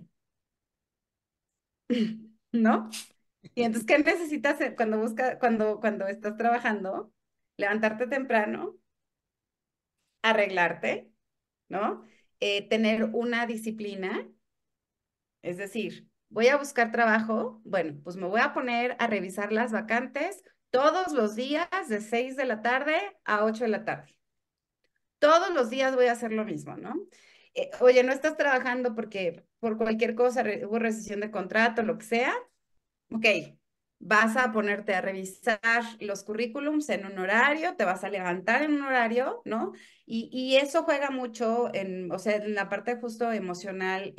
¿no? Y entonces, ¿qué necesitas cuando estás trabajando? Levantarte temprano, arreglarte, ¿no? Tener una disciplina. Es decir, voy a buscar trabajo, bueno, pues me voy a poner a revisar las vacantes todos los días de 6 de la tarde a 8 de la tarde. Todos los días voy a hacer lo mismo, ¿no? Oye, no estás trabajando porque por cualquier cosa hubo rescisión de contrato, lo que sea. Ok, vas a ponerte a revisar los currículums en un horario, te vas a levantar en un horario, ¿no? Y eso juega mucho en, o sea, en la parte justo emocional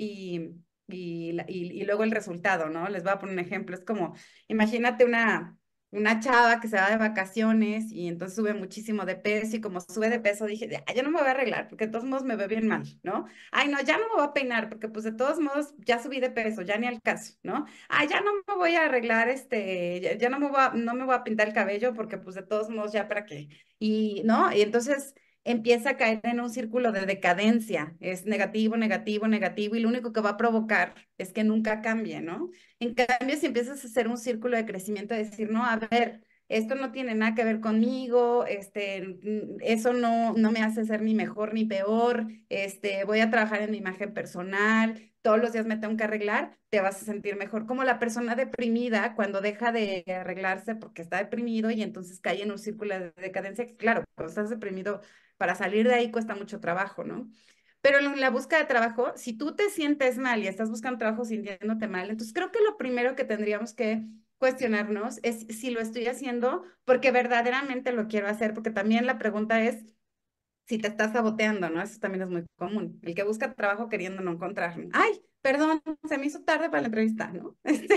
y luego el resultado, ¿no? Les voy a poner un ejemplo. Es como, imagínate una chava que se va de vacaciones y entonces sube muchísimo de peso y como sube de peso dije, "Ah, ya no me voy a arreglar porque de todos modos me veo bien mal, ¿no? Ay, no, ya no me voy a peinar porque pues de todos modos ya subí de peso, ya ni al caso, ¿no? Ah, ya no me voy a arreglar, ya no me voy a pintar el cabello porque pues de todos modos ya para qué. Y, ¿no? Y entonces empieza a caer en un círculo de decadencia. Es negativo, negativo, negativo y lo único que va a provocar es que nunca cambie, ¿no? En cambio, si empiezas a hacer un círculo de crecimiento, de decir, no, a ver, esto no tiene nada que ver conmigo, eso no me hace ser ni mejor ni peor, voy a trabajar en mi imagen personal, todos los días me tengo que arreglar, te vas a sentir mejor. Como la persona deprimida cuando deja de arreglarse porque está deprimido y entonces cae en un círculo de decadencia, que claro, cuando estás deprimido, para salir de ahí cuesta mucho trabajo, ¿no? Pero en la búsqueda de trabajo, si tú te sientes mal y estás buscando trabajo sintiéndote mal, entonces creo que lo primero que tendríamos que cuestionarnos es si lo estoy haciendo porque verdaderamente lo quiero hacer, porque también la pregunta es si te estás saboteando, ¿no? Eso también es muy común. El que busca trabajo queriendo no encontrarlo. Ay, perdón, se me hizo tarde para la entrevista, ¿no?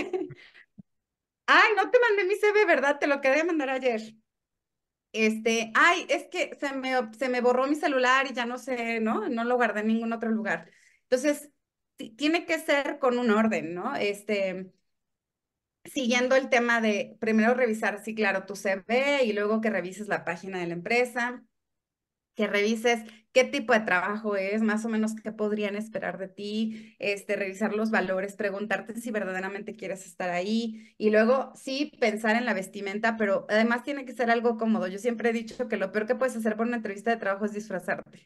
Ay, no te mandé mi CV, ¿verdad? Te lo quería mandar ayer. Ay, es que se me borró mi celular y ya no sé, ¿no? No lo guardé en ningún otro lugar. Entonces, tiene que ser con un orden, ¿no? Siguiendo el tema de primero revisar, sí, claro, tu CV y luego que revises la página de la empresa, que revises qué tipo de trabajo es, más o menos qué podrían esperar de ti, revisar los valores, preguntarte si verdaderamente quieres estar ahí y luego sí pensar en la vestimenta, pero además tiene que ser algo cómodo. Yo siempre he dicho que lo peor que puedes hacer por una entrevista de trabajo es disfrazarte,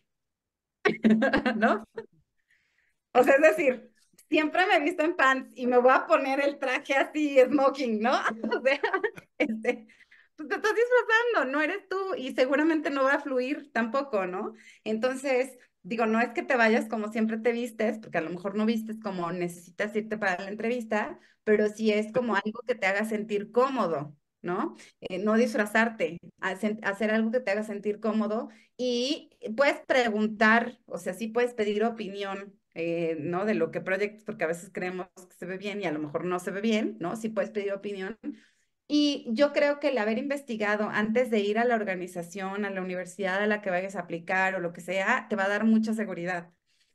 ¿no? O sea, es decir, siempre me he visto en pants y me voy a poner el traje así, smoking, ¿no? O sea, pues te estás disfrazando, no eres tú y seguramente no va a fluir tampoco, ¿no? Entonces, digo, no es que te vayas como siempre te vistes, porque a lo mejor no vistes como necesitas irte para la entrevista, pero sí es como algo que te haga sentir cómodo, ¿no? No disfrazarte, hacer algo que te haga sentir cómodo y puedes preguntar, o sea, sí puedes pedir opinión, ¿no? De lo que proyectas, porque a veces creemos que se ve bien y a lo mejor no se ve bien, ¿no? Sí puedes pedir opinión. Y yo creo que el haber investigado antes de ir a la organización, a la universidad a la que vayas a aplicar o lo que sea, te va a dar mucha seguridad.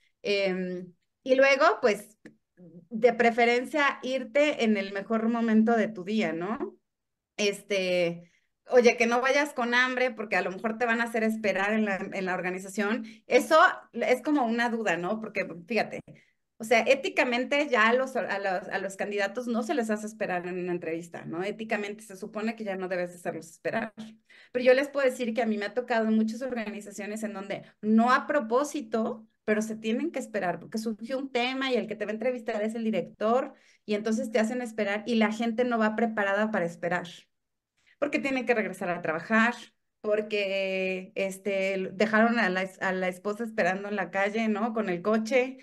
Y luego, pues, de preferencia, irte en el mejor momento de tu día, ¿no? este, Oye, que no vayas con hambre porque a lo mejor te van a hacer esperar en la organización. Eso es como una duda, ¿no? Porque fíjate, o sea, éticamente ya a los candidatos no se les hace esperar en una entrevista, ¿no? Éticamente se supone que ya no debes hacerlos esperar. Pero yo les puedo decir que a mí me ha tocado en muchas organizaciones en donde no a propósito, pero se tienen que esperar porque surgió un tema y el que te va a entrevistar es el director y entonces te hacen esperar y la gente no va preparada para esperar porque tienen que regresar a trabajar, porque dejaron a la esposa esperando en la calle, ¿no? Con el coche,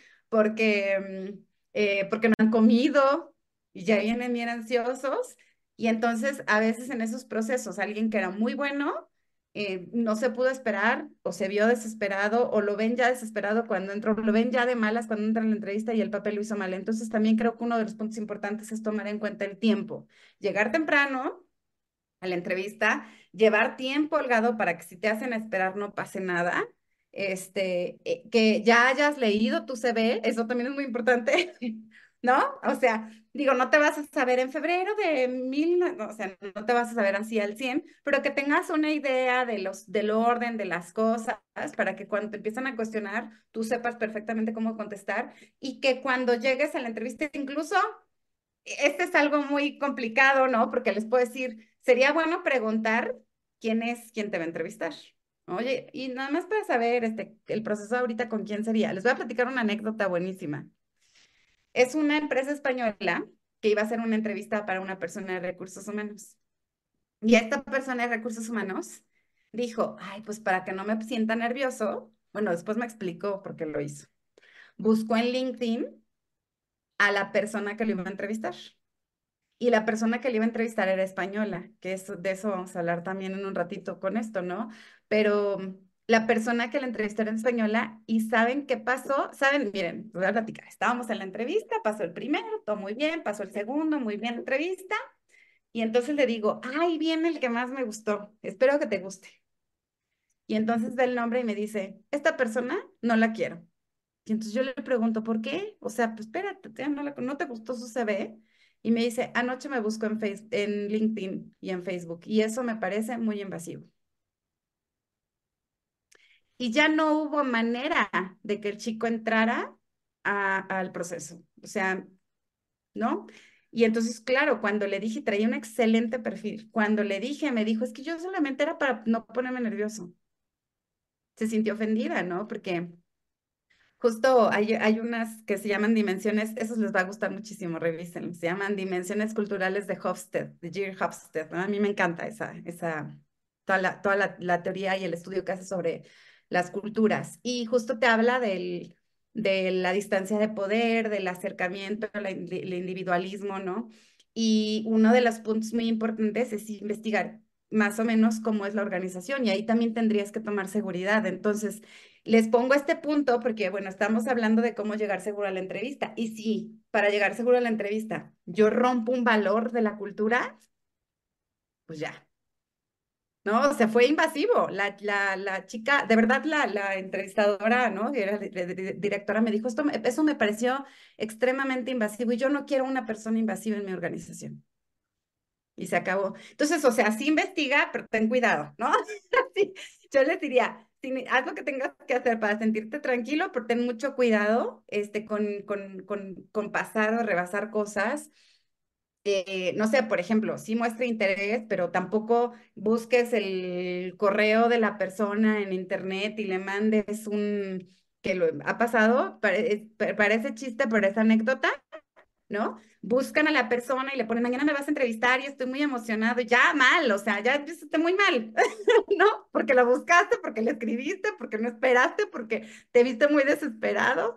porque no han comido y ya vienen bien ansiosos. Y entonces a veces en esos procesos alguien que era muy bueno no se pudo esperar o se vio desesperado o lo ven ya desesperado cuando entró, lo ven ya de malas cuando entra en la entrevista y el papel lo hizo mal. Entonces también creo que uno de los puntos importantes es tomar en cuenta el tiempo. Llegar temprano a la entrevista, llevar tiempo holgado para que si te hacen esperar no pase nada, que ya hayas leído tu CV, eso también es muy importante, ¿no? O sea, digo, no te vas a saber en febrero de o sea, no te vas a saber así al 100, pero que tengas una idea del orden de las cosas para que cuando te empiezan a cuestionar, tú sepas perfectamente cómo contestar y que cuando llegues a la entrevista incluso es algo muy complicado, ¿no? Porque les puedo decir, sería bueno preguntar quién es quien te va a entrevistar. Oye, y nada más para saber el proceso ahorita con quién sería. Les voy a platicar una anécdota buenísima. Es una empresa española que iba a hacer una entrevista para una persona de recursos humanos. Y esta persona de recursos humanos dijo, ay, pues para que no me sienta nervioso, bueno, después me explicó por qué lo hizo. Buscó en LinkedIn a la persona que lo iba a entrevistar. Y la persona que le iba a entrevistar era española, de eso vamos a hablar también en un ratito con esto, ¿no? Pero la persona que la entrevistó era española y ¿saben qué pasó? Saben, miren, voy a platicar. Estábamos en la entrevista, pasó el primero, todo muy bien, pasó el segundo, muy bien la entrevista. Y entonces le digo, ay, viene el que más me gustó, espero que te guste. Y entonces ve el nombre y me dice, esta persona no la quiero. Y entonces yo le pregunto, ¿por qué? O sea, pues espérate, no te gustó su CV. Y me dice, anoche me busco en LinkedIn y en Facebook. Y eso me parece muy invasivo. Y ya no hubo manera de que el chico entrara al proceso. O sea, ¿no? Y entonces, claro, cuando le dije, traía un excelente perfil. Cuando le dije, me dijo, es que yo solamente era para no ponerme nervioso. Se sintió ofendida, ¿no? Porque Justo hay unas que se llaman dimensiones, esos les va a gustar muchísimo, revísenlo. Se llaman Dimensiones Culturales de Hofstede, de Jerry Hofstede, ¿no? A mí me encanta toda la teoría y el estudio que hace sobre las culturas. Y justo te habla de la distancia de poder, del acercamiento, el individualismo, ¿no? Y uno de los puntos muy importantes es investigar más o menos cómo es la organización, y ahí también tendrías que tomar seguridad. Entonces, les pongo este punto porque, bueno, estamos hablando de cómo llegar seguro a la entrevista. Y sí, para llegar seguro a la entrevista, yo rompo un valor de la cultura, pues ya, ¿no? O sea, fue invasivo. La chica, de verdad, la entrevistadora, ¿no? Que era directora, me dijo, eso me pareció extremadamente invasivo y yo no quiero una persona invasiva en mi organización. Y se acabó. Entonces, o sea, sí investiga, pero ten cuidado, ¿no? Sí, yo les diría, haz lo que tengas que hacer para sentirte tranquilo, pero ten mucho cuidado con pasar o rebasar cosas. No sé, por ejemplo, sí muestra interés, pero tampoco busques el correo de la persona en internet y le mandes que lo ha pasado, parece chiste, pero es anécdota, ¿no? Buscan a la persona y le ponen, mañana me vas a entrevistar y estoy muy emocionado, ya mal, o sea, ya empezaste muy mal, ¿no? Porque lo buscaste, porque le escribiste, porque no esperaste, porque te viste muy desesperado,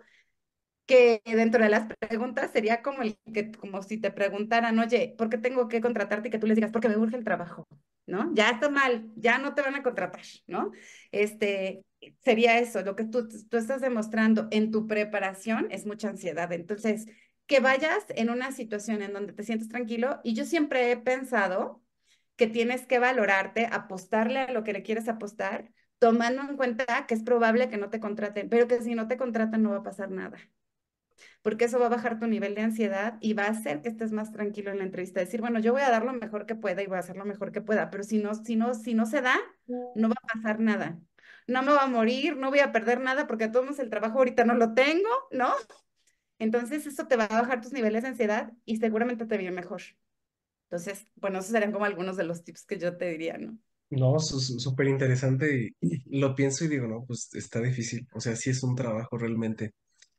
que dentro de las preguntas sería como si te preguntaran, oye, ¿por qué tengo que contratarte? Y que tú les digas, porque me urge el trabajo, ¿no? Ya está mal, ya no te van a contratar, ¿no? Este, sería eso, lo que tú estás demostrando en tu preparación es mucha ansiedad. Entonces, que vayas en una situación en donde te sientes tranquilo, y yo siempre he pensado que tienes que valorarte, apostarle a lo que le quieres apostar, tomando en cuenta que es probable que no te contraten, pero que si no te contratan no va a pasar nada, porque eso va a bajar tu nivel de ansiedad y va a hacer que estés más tranquilo en la entrevista. Decir, bueno, yo voy a dar lo mejor que pueda y voy a hacer lo mejor que pueda, pero si no se da, no va a pasar nada. No me va a morir, no voy a perder nada porque a todos el trabajo ahorita no lo tengo, ¿no? Entonces eso te va a bajar tus niveles de ansiedad y seguramente te viene mejor. Entonces, bueno, esos serían como algunos de los tips que yo te diría, ¿no? No, súper interesante y lo pienso y digo, no, pues está difícil, o sea, sí es un trabajo realmente.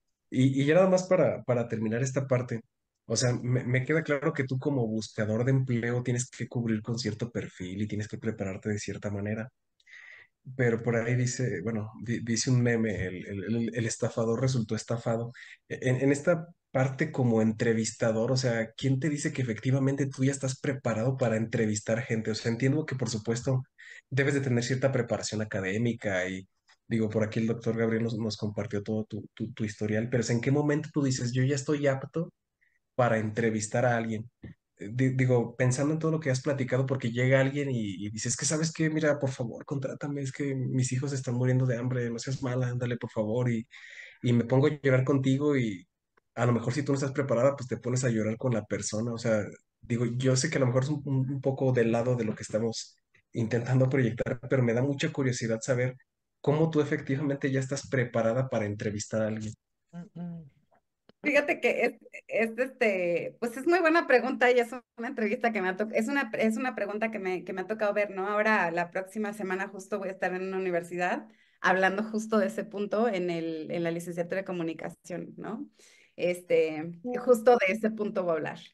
Y ya nada más para terminar esta parte, o sea, me queda claro que tú como buscador de empleo tienes que cubrir con cierto perfil y tienes que prepararte de cierta manera. Pero por ahí dice, bueno, dice un meme, el estafador resultó estafado. En esta parte como entrevistador, o sea, ¿quién te dice que efectivamente tú ya estás preparado para entrevistar gente? O sea, entiendo que por supuesto debes de tener cierta preparación académica y digo, por aquí el doctor Gabriel nos compartió todo tu historial, pero o sea, ¿en qué momento tú dices, yo ya estoy apto para entrevistar a alguien? Digo, pensando en todo lo que has platicado, porque llega alguien y dices, que sabes qué, mira, por favor, contrátame, es que mis hijos están muriendo de hambre, no seas mala, ándale, por favor, y me pongo a llorar contigo y a lo mejor si tú no estás preparada, pues te pones a llorar con la persona, o sea, digo, yo sé que a lo mejor es un poco del lado de lo que estamos intentando proyectar, pero me da mucha curiosidad saber cómo tú efectivamente ya estás preparada para entrevistar a alguien. Fíjate que pues es muy buena pregunta y es una entrevista que es una pregunta que me ha tocado ver, ¿no? Ahora, la próxima semana justo voy a estar en una universidad hablando justo de ese punto en la licenciatura de comunicación, ¿no? Justo de ese punto voy a hablar.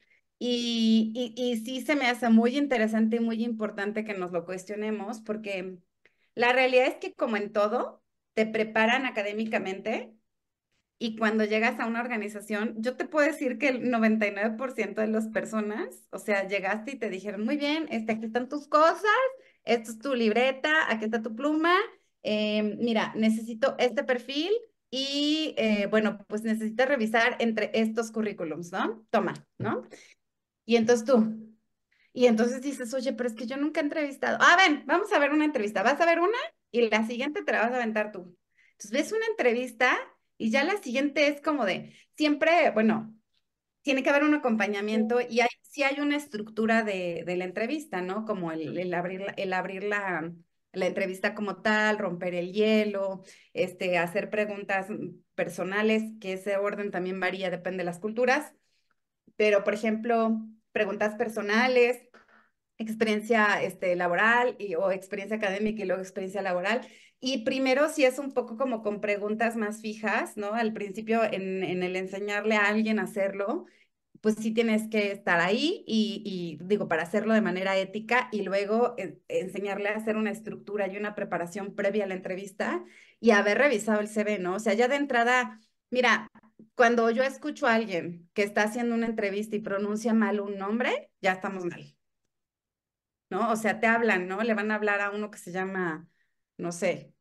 Y sí se me hace muy interesante y muy importante que nos lo cuestionemos, porque la realidad es que, como en todo, te preparan académicamente, y cuando llegas a una organización, yo te puedo decir que el 99% de las personas, o sea, llegaste y te dijeron, muy bien, aquí están tus cosas, esto es tu libreta, aquí está tu pluma, mira, necesito este perfil y, bueno, pues necesitas revisar entre estos currículums, ¿no? Toma, ¿no? Y entonces tú, y entonces dices, oye, pero es que yo nunca he entrevistado. Ah, ven, vamos a ver una entrevista. Vas a ver una y la siguiente te la vas a aventar tú. Entonces ves una entrevista y ya la siguiente es como de, siempre, bueno, tiene que haber un acompañamiento y sí hay una estructura de la entrevista, ¿no? Como el abrir la entrevista como tal, romper el hielo, hacer preguntas personales, que ese orden también varía, depende de las culturas. Pero, por ejemplo, preguntas personales, experiencia laboral o experiencia académica y luego experiencia laboral. Y primero sí es un poco como con preguntas más fijas, ¿no? Al principio en el enseñarle a alguien a hacerlo, pues sí tienes que estar ahí y digo, para hacerlo de manera ética y luego enseñarle a hacer una estructura y una preparación previa a la entrevista y haber revisado el CV, ¿no? O sea, ya de entrada, mira, cuando yo escucho a alguien que está haciendo una entrevista y pronuncia mal un nombre, ya estamos mal, ¿no? O sea, te hablan, ¿no? Le van a hablar a uno que se llama, no sé,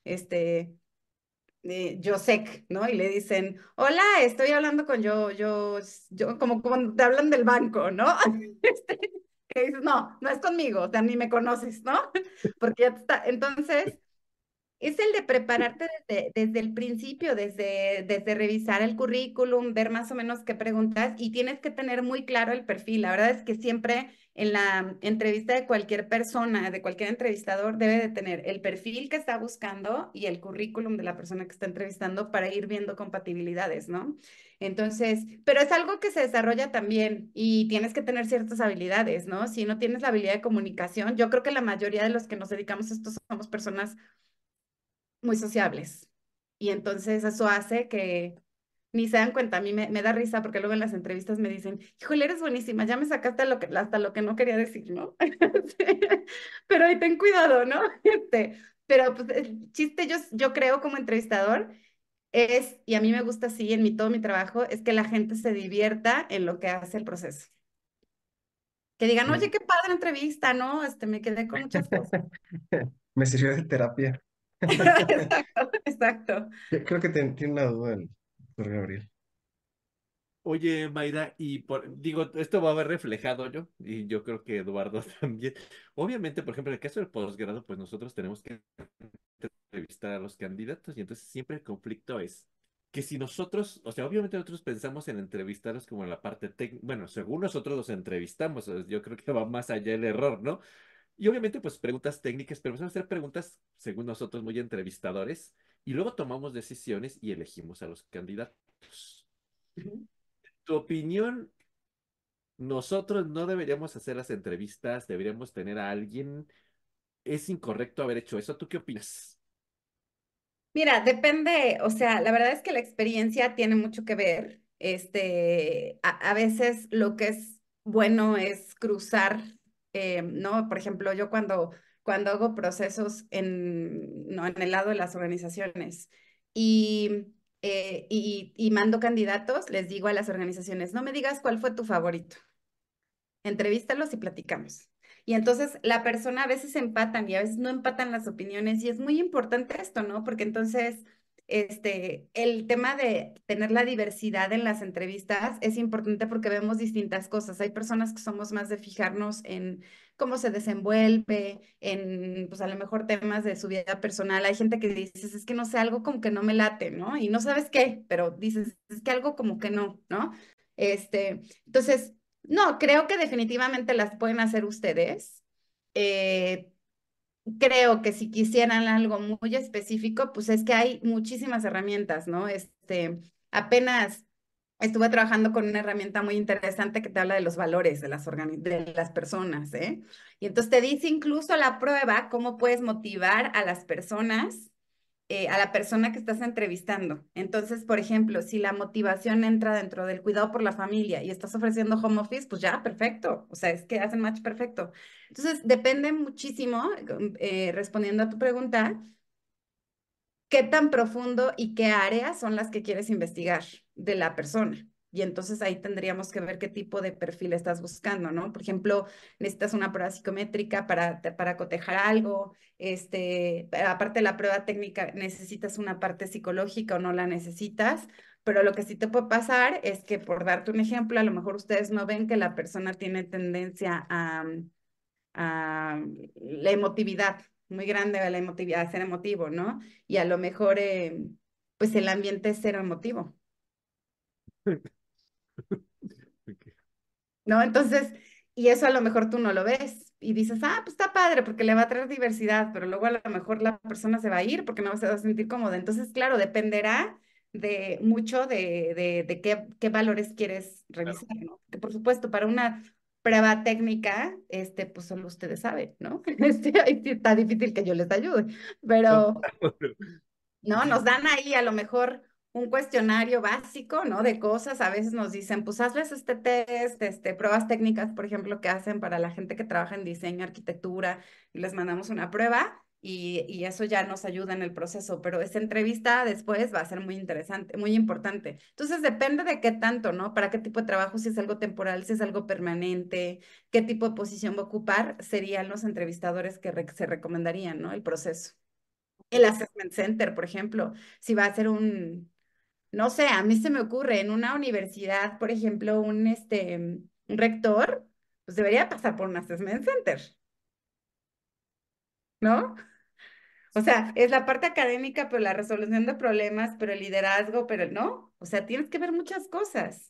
Josec, ¿no? Y le dicen, hola, estoy hablando con como cuando te hablan del banco, ¿no? Que dices, no, no es conmigo, o sea, ni me conoces, ¿no? Porque ya te está, entonces, es el de prepararte desde el principio, desde revisar el currículum, ver más o menos qué preguntas y tienes que tener muy claro el perfil. La verdad es que siempre en la entrevista de cualquier persona, de cualquier entrevistador, debe de tener el perfil que está buscando y el currículum de la persona que está entrevistando para ir viendo compatibilidades, ¿no? Entonces, pero es algo que se desarrolla también y tienes que tener ciertas habilidades, ¿no? Si no tienes la habilidad de comunicación, yo creo que la mayoría de los que nos dedicamos a esto somos personas muy sociables. Y entonces eso hace que ni se dan cuenta. A mí me da risa porque luego en las entrevistas me dicen, híjole, eres buenísima, ya me sacaste hasta lo que no quería decir, ¿no? Sí. Pero ahí ten cuidado, ¿no? Pero pues el chiste yo creo como entrevistador es, y a mí me gusta así en todo mi trabajo, es que la gente se divierta en lo que hace el proceso. Que digan, oye, qué padre entrevista, ¿no? Me quedé con muchas cosas. Me sirvió de terapia. Exacto, exacto. Creo que tiene una duda el doctor Gabriel. Oye, Mayra, digo, esto va a haber reflejado yo, y yo creo que Eduardo también. Obviamente, por ejemplo, en el caso del posgrado, pues nosotros tenemos que entrevistar a los candidatos, y entonces siempre el conflicto es que si nosotros, o sea, obviamente nosotros pensamos en entrevistarlos como en la parte técnica, bueno, según nosotros los entrevistamos, yo creo que va más allá el error, ¿no? Y obviamente, pues preguntas técnicas, pero vamos a hacer preguntas, según nosotros, muy entrevistadores, y luego tomamos decisiones y elegimos a los candidatos. Tu opinión, nosotros no deberíamos hacer las entrevistas, deberíamos tener a alguien. Es incorrecto haber hecho eso. ¿Tú qué opinas? Mira, depende, o sea, la verdad es que la experiencia tiene mucho que ver. A veces lo que es bueno es cruzar, ¿no? Por ejemplo, yo cuando hago procesos ¿no? En el lado de las organizaciones y mando candidatos, les digo a las organizaciones, no me digas cuál fue tu favorito, entrevístalos y platicamos. Y entonces la persona a veces empatan y a veces no empatan las opiniones y es muy importante esto, ¿no? Porque entonces, el tema de tener la diversidad en las entrevistas es importante porque vemos distintas cosas. Hay personas que somos más de fijarnos en cómo se desenvuelve, en, pues a lo mejor temas de su vida personal. Hay gente que dices, es que no sé, algo como que no me late, ¿no? Y no sabes qué, pero dices, es que algo como que no, ¿no? Entonces, no, creo que definitivamente las pueden hacer ustedes. Eh, Creo que si quisieran algo muy específico, pues es que hay muchísimas herramientas, ¿no? Apenas estuve trabajando con una herramienta muy interesante que te habla de los valores de de las personas, ¿eh? Y entonces te dice incluso la prueba cómo puedes motivar a las personas a la persona que estás entrevistando. Entonces, por ejemplo, si la motivación entra dentro del cuidado por la familia y estás ofreciendo home office, pues ya, perfecto. O sea, es que hacen match perfecto. Entonces, depende muchísimo, respondiendo a tu pregunta, qué tan profundo y qué áreas son las que quieres investigar de la persona. Y entonces ahí tendríamos que ver qué tipo de perfil estás buscando, ¿no? Por ejemplo, necesitas una prueba psicométrica para cotejar algo, aparte de la prueba técnica, necesitas una parte psicológica o no la necesitas, pero lo que sí te puede pasar es que, por darte un ejemplo, a lo mejor ustedes no ven que la persona tiene tendencia a la emotividad, muy grande a la emotividad, a ser emotivo, ¿no? Y a lo mejor, pues el ambiente es cero emotivo, ¿no? Entonces, y eso a lo mejor tú no lo ves y dices, ah, pues está padre porque le va a traer diversidad, pero luego a lo mejor la persona se va a ir porque no se va a sentir cómoda. Entonces, claro, dependerá de mucho de qué valores quieres Claro. revisar, ¿no? Que por supuesto, para una prueba técnica, pues solo ustedes saben, ¿no? Ahí sí está difícil que yo les ayude, pero ¿no? Nos Sí, dan ahí a lo mejor un cuestionario básico, ¿no? De cosas, a veces nos dicen, pues hazles este test, pruebas técnicas, por ejemplo, que hacen para la gente que trabaja en diseño, arquitectura, y les mandamos una prueba y eso ya nos ayuda en el proceso, pero esa entrevista después va a ser muy interesante, muy importante. Entonces depende de qué tanto, ¿no? Para qué tipo de trabajo, si es algo temporal, si es algo permanente, qué tipo de posición va a ocupar, serían los entrevistadores que se recomendarían, ¿no? El proceso. El assessment center, por ejemplo, si va a ser no sé, a mí se me ocurre en una universidad, por ejemplo, un rector, pues debería pasar por un assessment center, ¿no? O sea, es la parte académica, pero la resolución de problemas, pero el liderazgo, pero no. O sea, tienes que ver muchas cosas.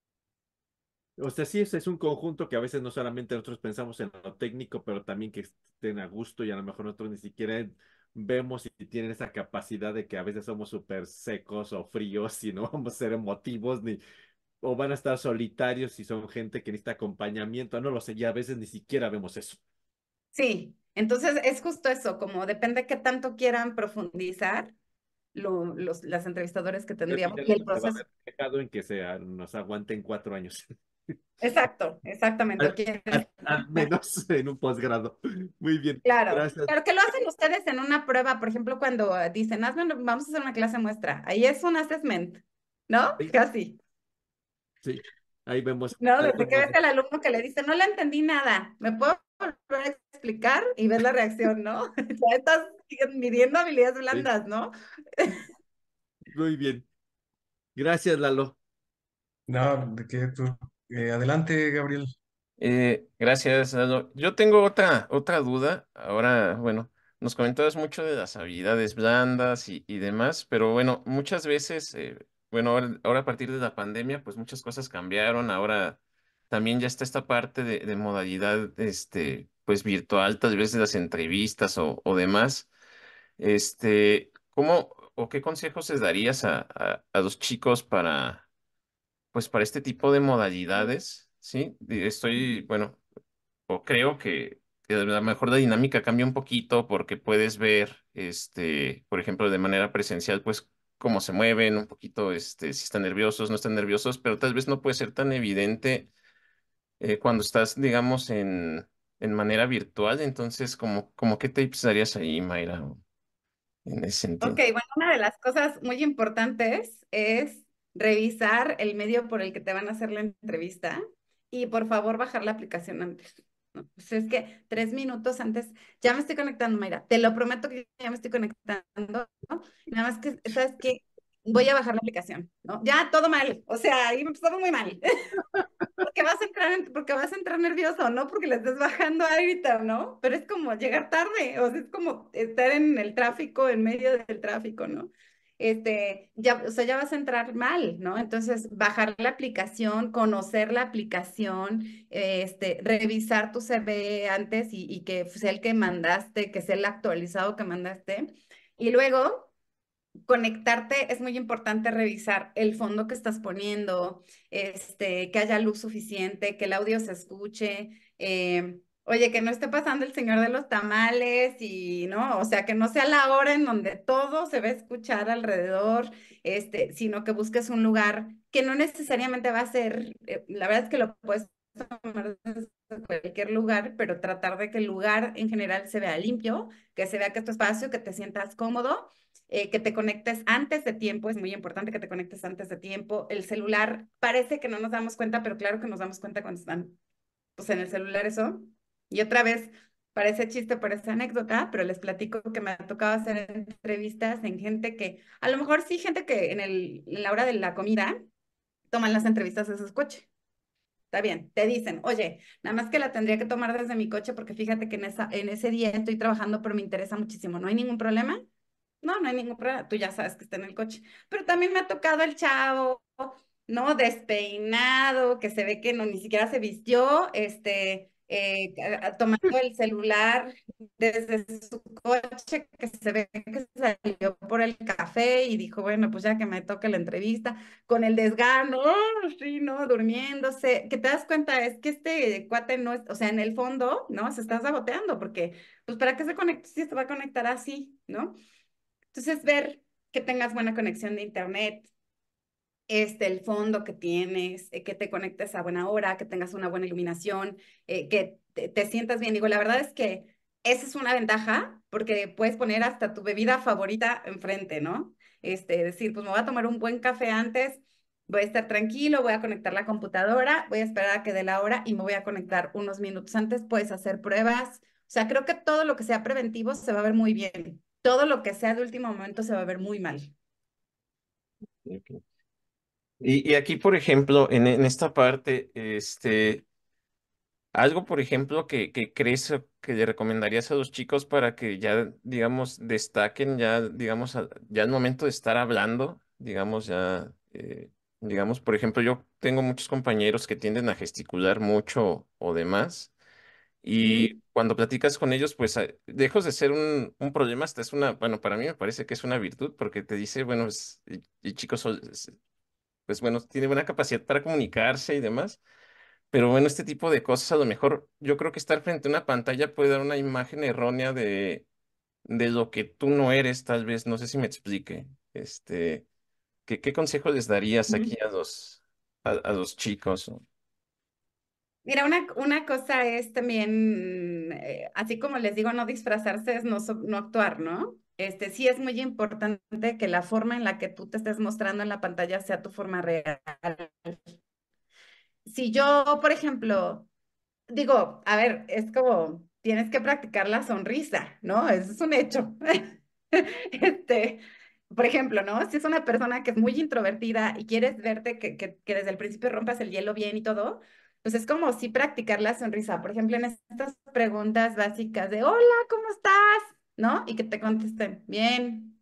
o sea, sí, es un conjunto que a veces no solamente nosotros pensamos en lo técnico, pero también que estén a gusto y a lo mejor nosotros ni siquiera vemos si tienen esa capacidad de que a veces somos súper secos o fríos y no vamos a ser emotivos ni o van a estar solitarios si son gente que necesita acompañamiento, no lo sé, y a veces ni siquiera vemos eso. Sí, entonces es justo eso, como depende qué tanto quieran profundizar las entrevistadores que Al tendríamos final y el eso se va a proceso. ver reflejado en que nos aguanten 4 años. Exacto, exactamente. O quieren. Al menos en un posgrado. Muy bien, Claro, gracias. claro que lo hacen ustedes en una prueba, por ejemplo, cuando dicen, vamos a hacer una clase muestra, ahí es un assessment, ¿no? Sí, Casi, sí, ahí vemos, ¿no? ahí Desde que vemos. ves al alumno que le dice, no le entendí nada, ¿me puedo volver a explicar? Y ves la reacción, ¿no? Ya estás midiendo habilidades Sí, blandas, ¿no? muy bien. Gracias, Lalo. No, de qué tú. Adelante, Gabriel. Gracias, Lalo. Yo tengo otra duda. Ahora, bueno, nos comentabas mucho de las habilidades blandas y demás, pero bueno, muchas veces, bueno, ahora a partir de la pandemia, pues muchas cosas cambiaron. Ahora también ya está esta parte de modalidad, pues virtual, tal vez de las entrevistas o demás. ¿Cómo o qué consejos les darías a los chicos pues para este tipo de modalidades? Sí, bueno, o creo que a lo mejor la dinámica cambia un poquito porque puedes ver, por ejemplo, de manera presencial, pues cómo se mueven, un poquito, si están nerviosos, no están nerviosos, pero tal vez no puede ser tan evidente cuando estás, digamos, en manera virtual. Entonces, como qué tips darías ahí, Mayra, en ese Ok, sentido? bueno, una de las cosas muy importantes es revisar el medio por el que te van a hacer la entrevista y por favor bajar la aplicación antes. ¿No? Pues es que 3 minutos antes, ya me estoy conectando, Mayra, te lo prometo que ya me estoy conectando, ¿no? Nada más que, ¿sabes qué? Voy a bajar la aplicación, ¿no? Ya todo mal, o sea, ahí empezamos muy mal. Porque vas a entrar nervioso, ¿no? Porque le estés bajando ahorita, ¿no? Pero es como llegar tarde, o sea, es como estar en el tráfico, en medio del tráfico, ¿no? Ya, o sea, ya vas a entrar mal, ¿no? Entonces, bajar la aplicación, conocer la aplicación, revisar tu CV antes y que sea el que mandaste, que sea el actualizado que mandaste. Y luego conectarte, es muy importante revisar el fondo que estás poniendo, que haya luz suficiente, que el audio se escuche, oye, que no esté pasando el señor de los tamales y, ¿no? O sea, que no sea la hora en donde todo se va a escuchar alrededor, sino que busques un lugar que no necesariamente va a ser, la verdad es que lo puedes tomar desde cualquier lugar, pero tratar de que el lugar en general se vea limpio, que se vea que es tu espacio, que te sientas cómodo, que te conectes antes de tiempo, es muy importante que te conectes antes de tiempo. El celular, parece que no nos damos cuenta, pero claro que nos damos cuenta cuando están pues, en el celular eso. Y otra vez, parece chiste, parece anécdota, pero les platico que me ha tocado hacer entrevistas en gente que, a lo mejor sí, gente que en la hora de la comida toman las entrevistas de su coche. Está bien, te dicen, oye, nada más que la tendría que tomar desde mi coche porque fíjate que en ese día estoy trabajando, pero me interesa muchísimo. ¿No hay ningún problema? No, no hay ningún problema, tú ya sabes que está en el coche. Pero también me ha tocado el chavo, ¿no? Despeinado, que se ve que no, ni siquiera se vistió, tomando el celular desde su coche, que se ve que salió por el café y dijo, bueno, pues ya que me toque la entrevista, con el desgano, ¡oh, sí, no, durmiéndose, que te das cuenta, es que este cuate no es, o sea, en el fondo, ¿no? Se está saboteando, porque, pues, ¿para qué se conecta si se va a conectar así, ¿no? Entonces, ver que tengas buena conexión de internet, el fondo que tienes, que te conectes a buena hora, que tengas una buena iluminación, que te sientas bien. Digo, la verdad es que esa es una ventaja porque puedes poner hasta tu bebida favorita enfrente, ¿no? Decir, pues me voy a tomar un buen café antes, voy a estar tranquilo, voy a conectar la computadora, voy a esperar a que dé la hora y me voy a conectar unos minutos antes, puedes hacer pruebas. O sea, creo que todo lo que sea preventivo se va a ver muy bien. Todo lo que sea de último momento se va a ver muy mal. Ok. Y aquí, por ejemplo, en esta parte, algo, por ejemplo, que crees o que le recomendarías a los chicos para que ya, digamos, destaquen, ya, digamos, ya al momento de estar hablando, digamos, ya, digamos, por ejemplo, yo tengo muchos compañeros que tienden a gesticular mucho o demás, y Ujú. cuando platicas con ellos, pues, lejos de ser un problema, hasta es una, bueno, para mí me parece que es una virtud, porque te dice, bueno, y chicos, pues, bueno, tiene buena capacidad para comunicarse y demás. Pero bueno, este tipo de cosas, a lo mejor yo creo que estar frente a una pantalla puede dar una imagen errónea de lo que tú no eres, tal vez, no sé si me explique. ¿Qué consejo les darías Ujú. aquí a los chicos? Mira, una cosa es también, así como les digo, no disfrazarse es no, no actuar, ¿no? Sí es muy importante que la forma en la que tú te estés mostrando en la pantalla sea tu forma real. Si yo, por ejemplo, digo, a ver, es como, tienes que practicar la sonrisa, ¿no? Eso es un hecho. Este, por ejemplo, ¿no? Si es una persona que es muy introvertida y quieres verte que desde el principio rompas el hielo bien y todo, pues es como sí practicar la sonrisa. Por ejemplo, en estas preguntas básicas de, hola, ¿cómo estás? ¿No? Y que te contesten, bien.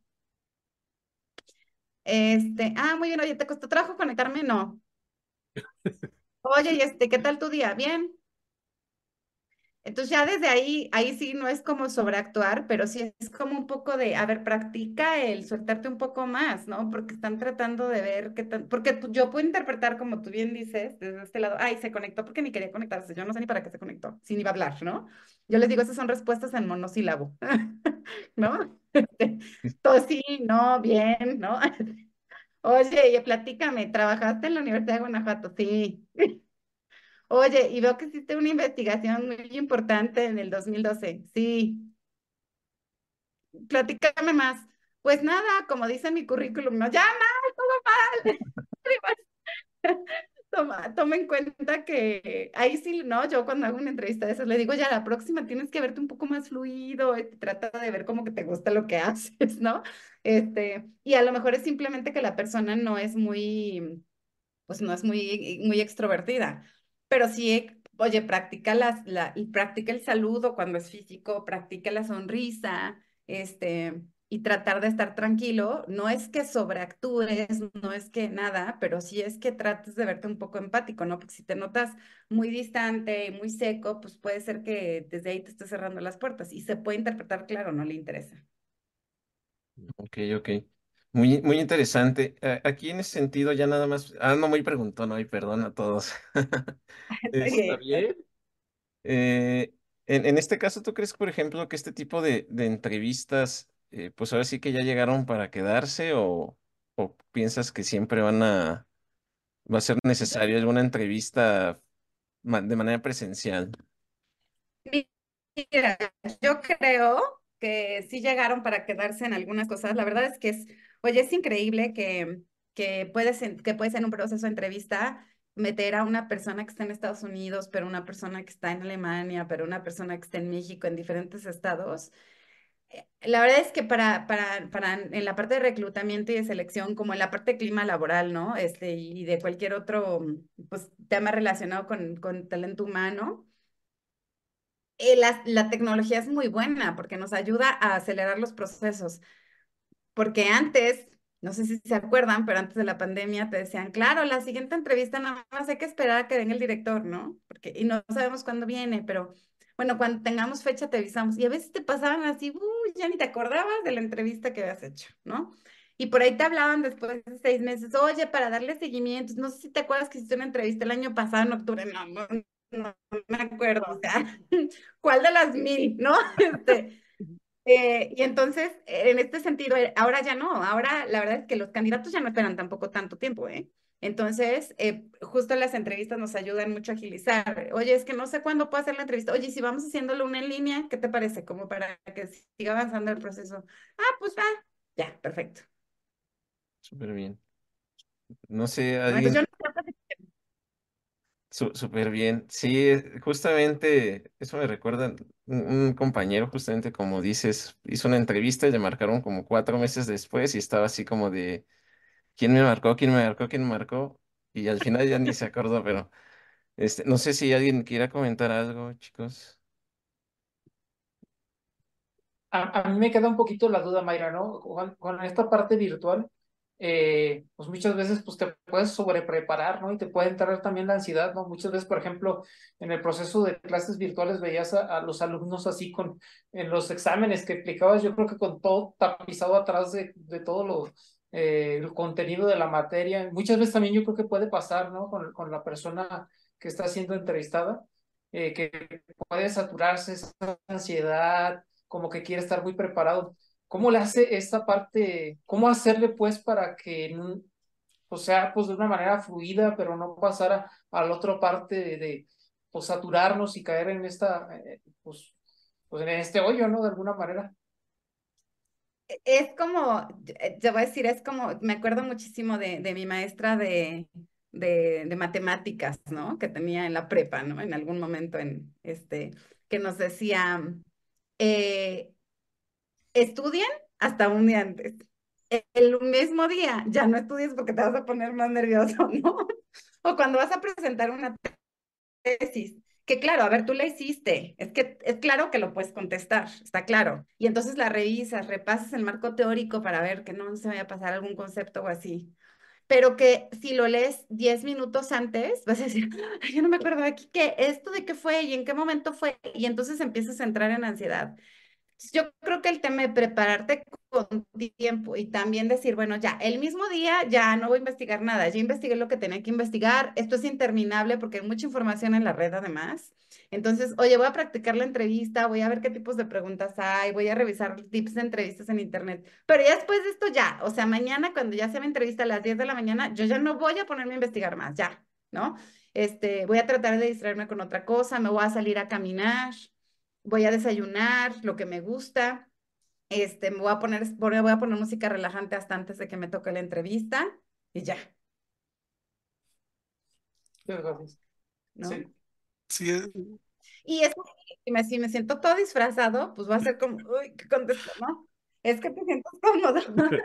Muy bien, oye, ¿te costó trabajo conectarme? No. Oye, y ¿qué tal tu día? Bien. Entonces ya desde ahí sí no es como sobreactuar, pero sí es como un poco de, a ver, practica el soltarte un poco más, ¿no? Porque están tratando de ver qué tan, porque yo puedo interpretar, como tú bien dices, desde este lado, ay, se conectó porque ni quería conectarse, yo no sé ni para qué se conectó, si ni iba a hablar, ¿no? Yo les digo, esas son respuestas en monosílabo, ¿no? Todo sí, no, bien, ¿no? Oye, y platícame, ¿trabajaste en la Universidad de Guanajuato? Sí. Oye, y veo que hiciste una investigación muy importante en el 2012. Sí, platícame más. Pues nada, como dice mi currículum, no, ya mal, todo mal. Toma en cuenta que ahí sí, ¿no? Yo cuando hago una entrevista de esas le digo, ya la próxima tienes que verte un poco más fluido, trata de ver como que te gusta lo que haces, ¿no? Y a lo mejor es simplemente que la persona no es muy, pues no es muy extrovertida, pero sí, oye, y practica el saludo cuando es físico, practica la sonrisa, y tratar de estar tranquilo. No es que sobreactúes, no es que nada, pero sí es que trates de verte un poco empático, ¿no? Porque si te notas muy distante y muy seco, pues puede ser que desde ahí te estés cerrando las puertas y se puede interpretar, claro, no le interesa. Ok, ok. Muy, muy interesante. Aquí en ese sentido ya nada más, no muy preguntón hoy, perdón a todos. Está Oye, bien. Eh, en este caso, ¿tú crees, por ejemplo, que este tipo de entrevistas, pues ahora sí que ya llegaron para quedarse o piensas que siempre va a ser necesario alguna entrevista de manera presencial? Mira, yo creo que sí llegaron para quedarse en algunas cosas. La verdad es que oye, es increíble que puedes en un proceso de entrevista meter a una persona que está en Estados Unidos, pero una persona que está en Alemania, pero una persona que está en México, en diferentes estados. La verdad es que para en la parte de reclutamiento y de selección, como en la parte de clima laboral, ¿no? Y de cualquier otro, pues, tema relacionado con talento humano, la tecnología es muy buena porque nos ayuda a acelerar los procesos. Porque antes, No sé si se acuerdan, pero antes de la pandemia te decían, claro, la siguiente entrevista nada más hay que esperar a que venga el director, ¿no? Y no sabemos cuándo viene, pero bueno, cuando tengamos fecha te avisamos. Y a veces te pasaban así, uy, ya ni te acordabas de la entrevista que habías hecho, ¿no? Y por ahí te hablaban después de 6 meses, oye, para darle seguimiento, no sé si te acuerdas que hiciste una entrevista el año pasado en octubre, no me acuerdo, o sea, ¿cuál de las 1000, no? Y entonces, en este sentido, ahora ya no, ahora la verdad es que los candidatos ya no esperan tampoco tanto tiempo, ¿eh? Entonces, justo las entrevistas nos ayudan mucho a agilizar. Oye, es que no sé cuándo puedo hacer la entrevista. Oye, si vamos haciéndolo una en línea, ¿qué te parece? Como para que siga avanzando el proceso. Ah, pues va, ya, perfecto. Súper bien. No sé, ¿No? Entonces, yo alguien, no sé. súper bien. Sí, justamente eso me recuerda, un compañero, justamente como dices, hizo una entrevista y le marcaron como 4 meses después y estaba así como de, ¿quién me marcó? ¿Quién me marcó? ¿Quién me marcó? Y al final ya ni se acordó, pero no sé si alguien quiera comentar algo, chicos. A mí me queda un poquito la duda, Mayra, ¿no? Con esta parte virtual, pues muchas veces pues te puedes sobrepreparar, ¿no? Y te puede entrar también la ansiedad, ¿no? Muchas veces, por ejemplo, en el proceso de clases virtuales veías a los alumnos así en los exámenes que aplicabas, yo creo que con todo tapizado atrás de todo el contenido de la materia. Muchas veces también yo creo que puede pasar, ¿no? Con la persona que está siendo entrevistada, que puede saturarse esa ansiedad, como que quiere estar muy preparado. ¿Cómo le hace esta parte? ¿Cómo hacerle pues para que, o sea, pues de una manera fluida, pero no pasar a la otra parte pues saturarnos y caer en esta, pues en este hoyo, ¿no? De alguna manera. Es como, te voy a decir, es como, me acuerdo muchísimo de mi maestra de matemáticas, ¿no? Que tenía en la prepa, ¿no? En algún momento que nos decía, eh, estudien hasta un día antes. El mismo día, ya no estudies porque te vas a poner más nervioso, ¿no? O cuando vas a presentar una tesis, que claro, a ver, tú la hiciste, es que es claro que lo puedes contestar, está claro. Y entonces la revisas, repasas el marco teórico para ver que no se vaya a pasar algún concepto o así. Pero que si lo lees 10 minutos antes, vas a decir, "Ay, yo no me acuerdo de aquí, ¿qué? ¿Esto de qué fue? ¿Y en qué momento fue?" Y entonces empiezas a entrar en ansiedad. Yo creo que el tema de prepararte con tiempo y también decir, bueno, ya, el mismo día ya no voy a investigar nada, ya investigué lo que tenía que investigar, esto es interminable porque hay mucha información en la red además. Entonces, oye, voy a practicar la entrevista, voy a ver qué tipos de preguntas hay, voy a revisar tips de entrevistas en internet, pero ya después de esto ya, o sea, mañana cuando ya sea mi entrevista a las 10 de la mañana, yo ya no voy a ponerme a investigar más, ya, ¿no? Voy a tratar de distraerme con otra cosa, me voy a salir a caminar, voy a desayunar, lo que me gusta, voy a poner música relajante hasta antes de que me toque la entrevista y ya, Gracias. ¿no? Sí. Sí, Y eso, si me siento todo disfrazado, pues va a ser como, uy, ¿qué contesto, no? Es que te sientas cómodo.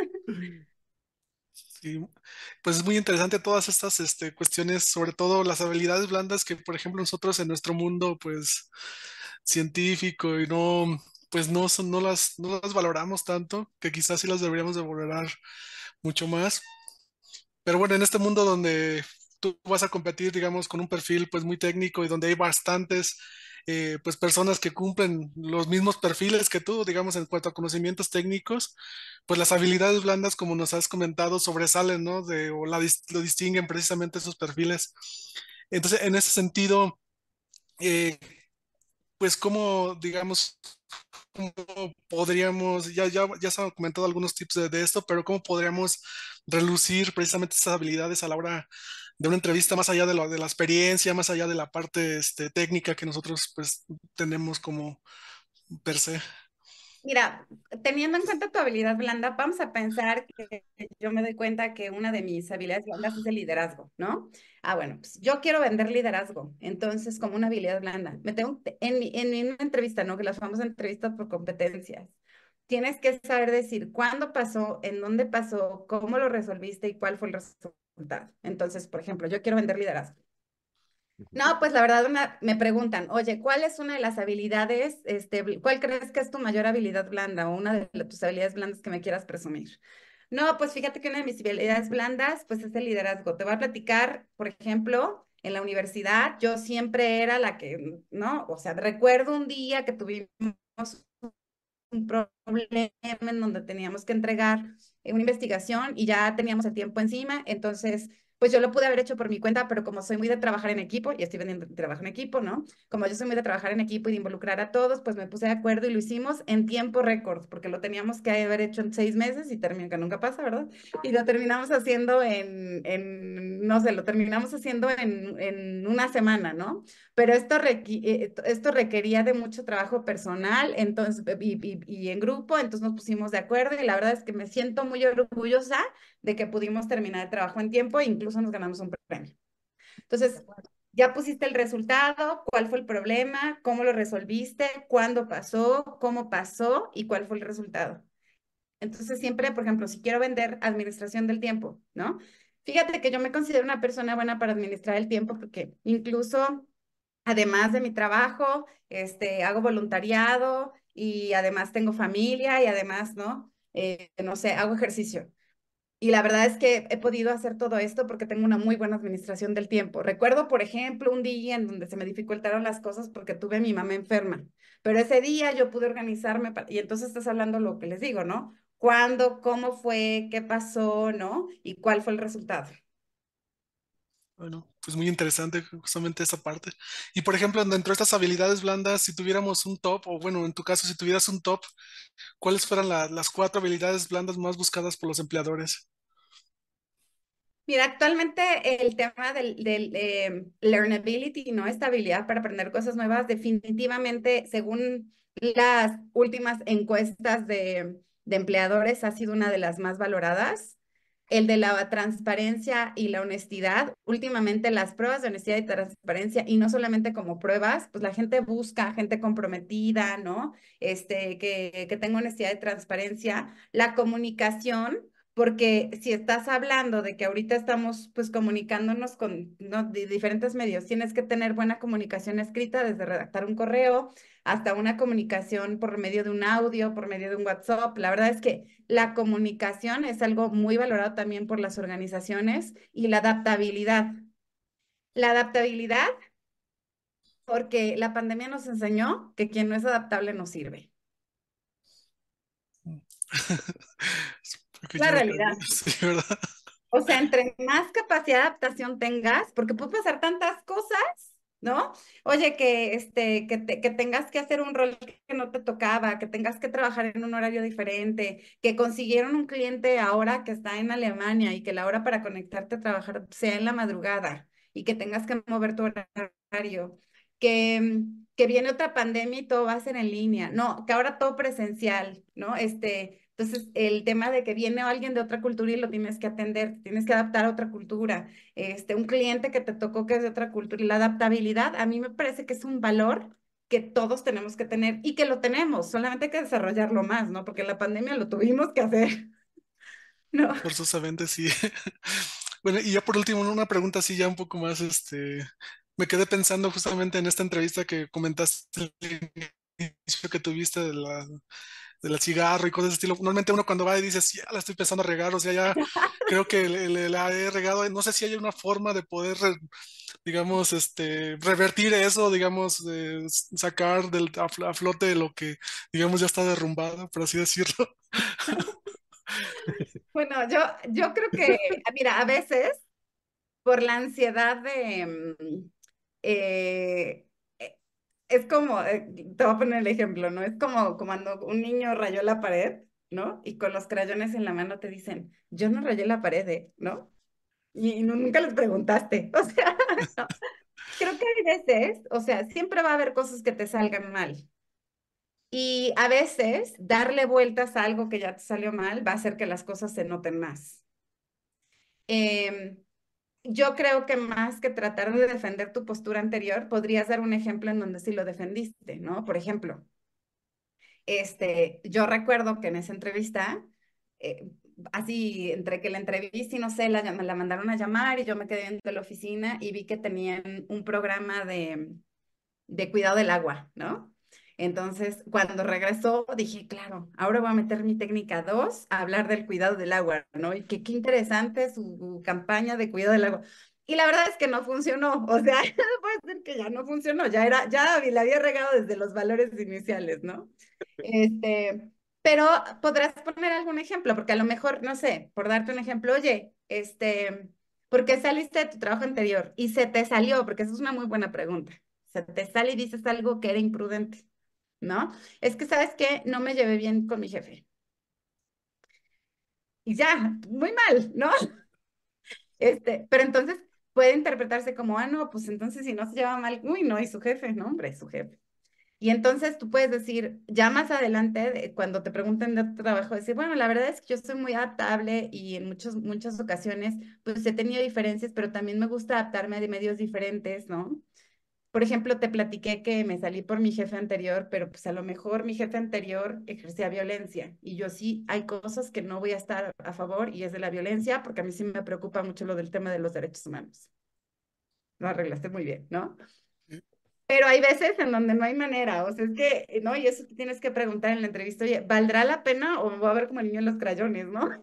sí, pues es muy interesante todas estas cuestiones, sobre todo las habilidades blandas que, por ejemplo, nosotros en nuestro mundo, pues, científico y no, pues no las valoramos tanto, que quizás sí las deberíamos de valorar mucho más. Pero bueno, en este mundo donde tú vas a competir, digamos, con un perfil pues muy técnico y donde hay bastantes pues personas que cumplen los mismos perfiles que tú, digamos, en cuanto a conocimientos técnicos, pues las habilidades blandas, como nos has comentado, sobresalen, ¿no? Lo distinguen precisamente esos perfiles. Entonces, en ese sentido, eh, pues cómo, digamos, cómo podríamos, ya se han comentado algunos tips de esto, pero cómo podríamos relucir precisamente esas habilidades a la hora de una entrevista, más allá de la experiencia, más allá de la parte técnica que nosotros pues tenemos como per se. Mira, teniendo en cuenta tu habilidad blanda, vamos a pensar que yo me doy cuenta que una de mis habilidades blandas es el liderazgo, ¿no? Ah, bueno, pues yo quiero vender liderazgo, entonces como una habilidad blanda. En una entrevista, ¿no? Que las famosas entrevistas por competencias. Tienes que saber decir cuándo pasó, en dónde pasó, cómo lo resolviste y cuál fue el resultado. Entonces, por ejemplo, yo quiero vender liderazgo. No, pues la verdad me preguntan, oye, ¿cuál es una de las habilidades, cuál crees que es tu mayor habilidad blanda o una de tus habilidades blandas que me quieras presumir? No, pues fíjate que una de mis habilidades blandas, pues es el liderazgo. Te voy a platicar, por ejemplo, en la universidad, yo siempre era la que, ¿no? O sea, recuerdo un día que tuvimos un problema en donde teníamos que entregar una investigación y ya teníamos el tiempo encima, entonces, pues yo lo pude haber hecho por mi cuenta, pero como soy muy de trabajar en equipo, y estoy vendiendo trabajo en equipo, ¿no? Como yo soy muy de trabajar en equipo y de involucrar a todos, pues me puse de acuerdo y lo hicimos en tiempo récord, porque lo teníamos que haber hecho en 6 meses y termina, que nunca pasa, ¿verdad? Y lo terminamos haciendo no sé, lo terminamos haciendo en una semana, ¿no? Pero esto requería de mucho trabajo personal entonces, y en grupo, entonces nos pusimos de acuerdo y la verdad es que me siento muy orgullosa de que pudimos terminar el trabajo en tiempo e incluso nos ganamos un premio. Entonces, ya pusiste el resultado, cuál fue el problema, cómo lo resolviste, cuándo pasó, cómo pasó y cuál fue el resultado. Entonces, siempre, por ejemplo, si quiero vender administración del tiempo, ¿no? Fíjate que yo me considero una persona buena para administrar el tiempo porque incluso además de mi trabajo, hago voluntariado y además tengo familia y además, ¿no? No sé, hago ejercicio. Y la verdad es que he podido hacer todo esto porque tengo una muy buena administración del tiempo. Recuerdo, por ejemplo, un día en donde se me dificultaron las cosas porque tuve a mi mamá enferma, pero ese día yo pude organizarme y entonces estás hablando lo que les digo, ¿no? ¿Cuándo, cómo fue, qué pasó, ¿no? Y cuál fue el resultado. Bueno, pues muy interesante justamente esa parte. Y por ejemplo, dentro de estas habilidades blandas, si tuviéramos un top, o bueno, en tu caso, si tuvieras un top, ¿cuáles fueran las 4 habilidades blandas más buscadas por los empleadores? Mira, actualmente el tema del learnability, ¿no? Esta habilidad para aprender cosas nuevas, definitivamente, según las últimas encuestas de empleadores, ha sido una de las más valoradas. El de la transparencia y la honestidad. Últimamente las pruebas de honestidad y transparencia, y no solamente como pruebas, pues la gente busca gente comprometida, ¿no? Que tenga honestidad y transparencia. La comunicación, porque si estás hablando de que ahorita estamos pues comunicándonos con, ¿no? Diferentes medios, tienes que tener buena comunicación escrita, desde redactar un correo hasta una comunicación por medio de un audio, por medio de un WhatsApp. La verdad es que la comunicación es algo muy valorado también por las organizaciones y la adaptabilidad. La adaptabilidad, porque la pandemia nos enseñó que quien no es adaptable no sirve. Porque La yo lo creo, realidad. sí, ¿verdad? O sea, entre más capacidad de adaptación tengas, porque puede pasar tantas cosas, ¿no? Oye, que tengas que hacer un rol que no te tocaba, que tengas que trabajar en un horario diferente, que consiguieron un cliente ahora que está en Alemania y que la hora para conectarte a trabajar sea en la madrugada y que tengas que mover tu horario, que viene otra pandemia y todo va a ser en línea, no, que ahora todo presencial, ¿no? Entonces, el tema de que viene alguien de otra cultura y lo tienes que atender, tienes que adaptar a otra cultura, un cliente que te tocó que es de otra cultura y la adaptabilidad, a mí me parece que es un valor que todos tenemos que tener y que lo tenemos, solamente hay que desarrollarlo más, ¿no? Porque en la pandemia lo tuvimos que hacer, ¿no? Forzosamente sí. Bueno, y ya por último, una pregunta así ya un poco más, me quedé pensando justamente en esta entrevista que comentaste al inicio que tuviste del cigarro y cosas de ese estilo. Normalmente uno cuando va y dice, sí, ya la estoy empezando a regar, o sea, ya creo que la he regado. No sé si hay una forma de poder, digamos, revertir eso, digamos, sacar a flote lo que, digamos, ya está derrumbado, por así decirlo. Bueno, yo creo que, mira, a veces por la ansiedad eh, eh, es como, te voy a poner el ejemplo, ¿no? Es como cuando un niño rayó la pared, ¿no? Y con los crayones en la mano te dicen, yo no rayé la pared, ¿no? Y nunca les preguntaste, o sea, no. Creo que hay veces, o sea, siempre va a haber cosas que te salgan mal. Y a veces darle vueltas a algo que ya te salió mal va a hacer que las cosas se noten más. Em, yo creo que más que tratar de defender tu postura anterior, podrías dar un ejemplo en donde sí lo defendiste, ¿no? Por ejemplo, yo recuerdo que en esa entrevista, eh, así entre que la entrevista y no sé, la mandaron a llamar y yo me quedé dentro de la oficina y vi que tenían un programa de cuidado del agua, ¿no? Entonces, cuando regresó, dije, claro, ahora voy a meter mi técnica 2 a hablar del cuidado del agua, ¿no? Y que qué interesante su campaña de cuidado del agua. Y la verdad es que no funcionó, o sea, puede ser que ya no funcionó, ya le había regado desde los valores iniciales, ¿no? Este, pero podrás poner algún ejemplo, porque a lo mejor, no sé, por darte un ejemplo, oye, ¿por qué saliste de tu trabajo anterior? Y se te salió, porque esa es una muy buena pregunta. Se te sale y dices algo que era imprudente, ¿no? Es que, ¿sabes qué? No me llevé bien con mi jefe. Y ya, muy mal, ¿no? Pero entonces puede interpretarse como, ah, no, pues entonces si no se lleva mal, uy, no, y su jefe, no, hombre, su jefe. Y entonces tú puedes decir, ya más adelante, cuando te pregunten de tu trabajo, decir, bueno, la verdad es que yo soy muy adaptable y en muchas ocasiones, pues he tenido diferencias, pero también me gusta adaptarme de medios diferentes, ¿no? Por ejemplo, te platiqué que me salí por mi jefe anterior, pero pues a lo mejor mi jefe anterior ejercía violencia y yo sí, hay cosas que no voy a estar a favor y es de la violencia, porque a mí sí me preocupa mucho lo del tema de los derechos humanos. Lo arreglaste muy bien, ¿no? Pero hay veces en donde no hay manera, o sea, es que, ¿no? Y eso te tienes que preguntar en la entrevista, oye, ¿valdrá la pena o me voy a ver como el niño en los crayones, ¿no?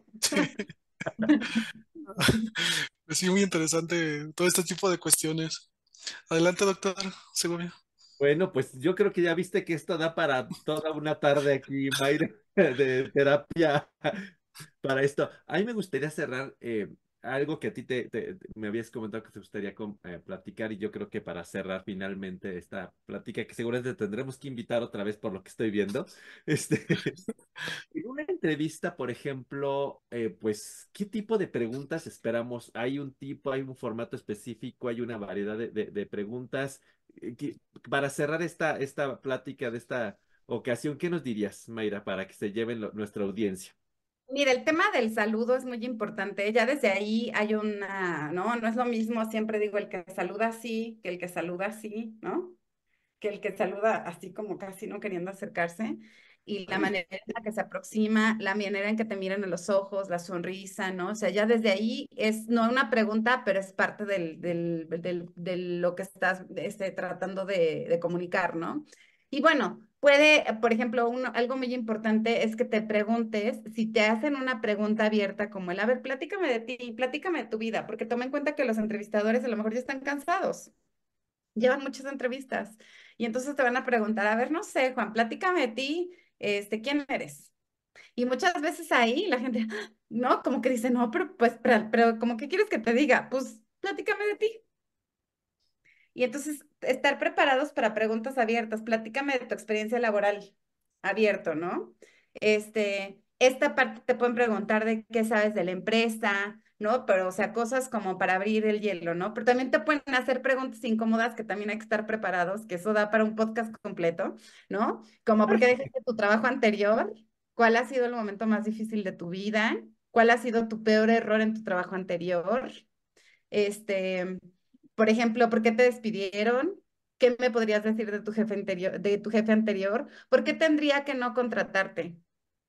Pues sí, muy interesante todo este tipo de cuestiones. Adelante, doctor Segovia. Bueno, pues yo creo que ya viste que esto da para toda una tarde aquí, Mayra, de terapia para esto. A mí me gustaría cerrar algo que a ti me habías comentado que te gustaría platicar y yo creo que para cerrar finalmente esta plática, que seguramente tendremos que invitar otra vez por lo que estoy viendo, en una entrevista, por ejemplo, pues, ¿qué tipo de preguntas esperamos? ¿Hay un tipo, hay un formato específico, hay una variedad de preguntas? Para cerrar esta plática de esta ocasión, ¿qué nos dirías, Mayra, para que se lleven nuestra audiencia? Mira, el tema del saludo es muy importante. Ya desde ahí hay ¿no? No es lo mismo, siempre digo, el que saluda así, que el que saluda así, ¿no? Que el que saluda así como casi no queriendo acercarse. Y la manera en la que se aproxima, la manera en que te miran a los ojos, la sonrisa, ¿no? O sea, ya desde ahí es no una pregunta, pero es parte de lo que estás tratando de comunicar, ¿no? Y bueno, por ejemplo, algo muy importante es que te preguntes si te hacen una pregunta abierta como a ver, platícame de ti, platícame de tu vida, porque toma en cuenta que los entrevistadores a lo mejor ya están cansados, llevan muchas entrevistas y entonces te van a preguntar, a ver, no sé, Juan, platícame de ti, ¿quién eres? Y muchas veces ahí la gente, no, como que dice, no, pero pues, pero ¿cómo que quieres que te diga? Pues, platícame de ti. Y entonces, estar preparados para preguntas abiertas. Platícame de tu experiencia laboral abierto, ¿no? Esta parte te pueden preguntar de qué sabes de la empresa, ¿no? Pero, o sea, cosas como para abrir el hielo, ¿no? Pero también te pueden hacer preguntas incómodas que también hay que estar preparados, que eso da para un podcast completo, ¿no? Como, ¿por qué dejaste tu trabajo anterior? ¿Cuál ha sido el momento más difícil de tu vida? ¿Cuál ha sido tu peor error en tu trabajo anterior? Este, por ejemplo, ¿por qué te despidieron? ¿Qué me podrías decir de tu jefe anterior? ¿Por qué tendría que no contratarte?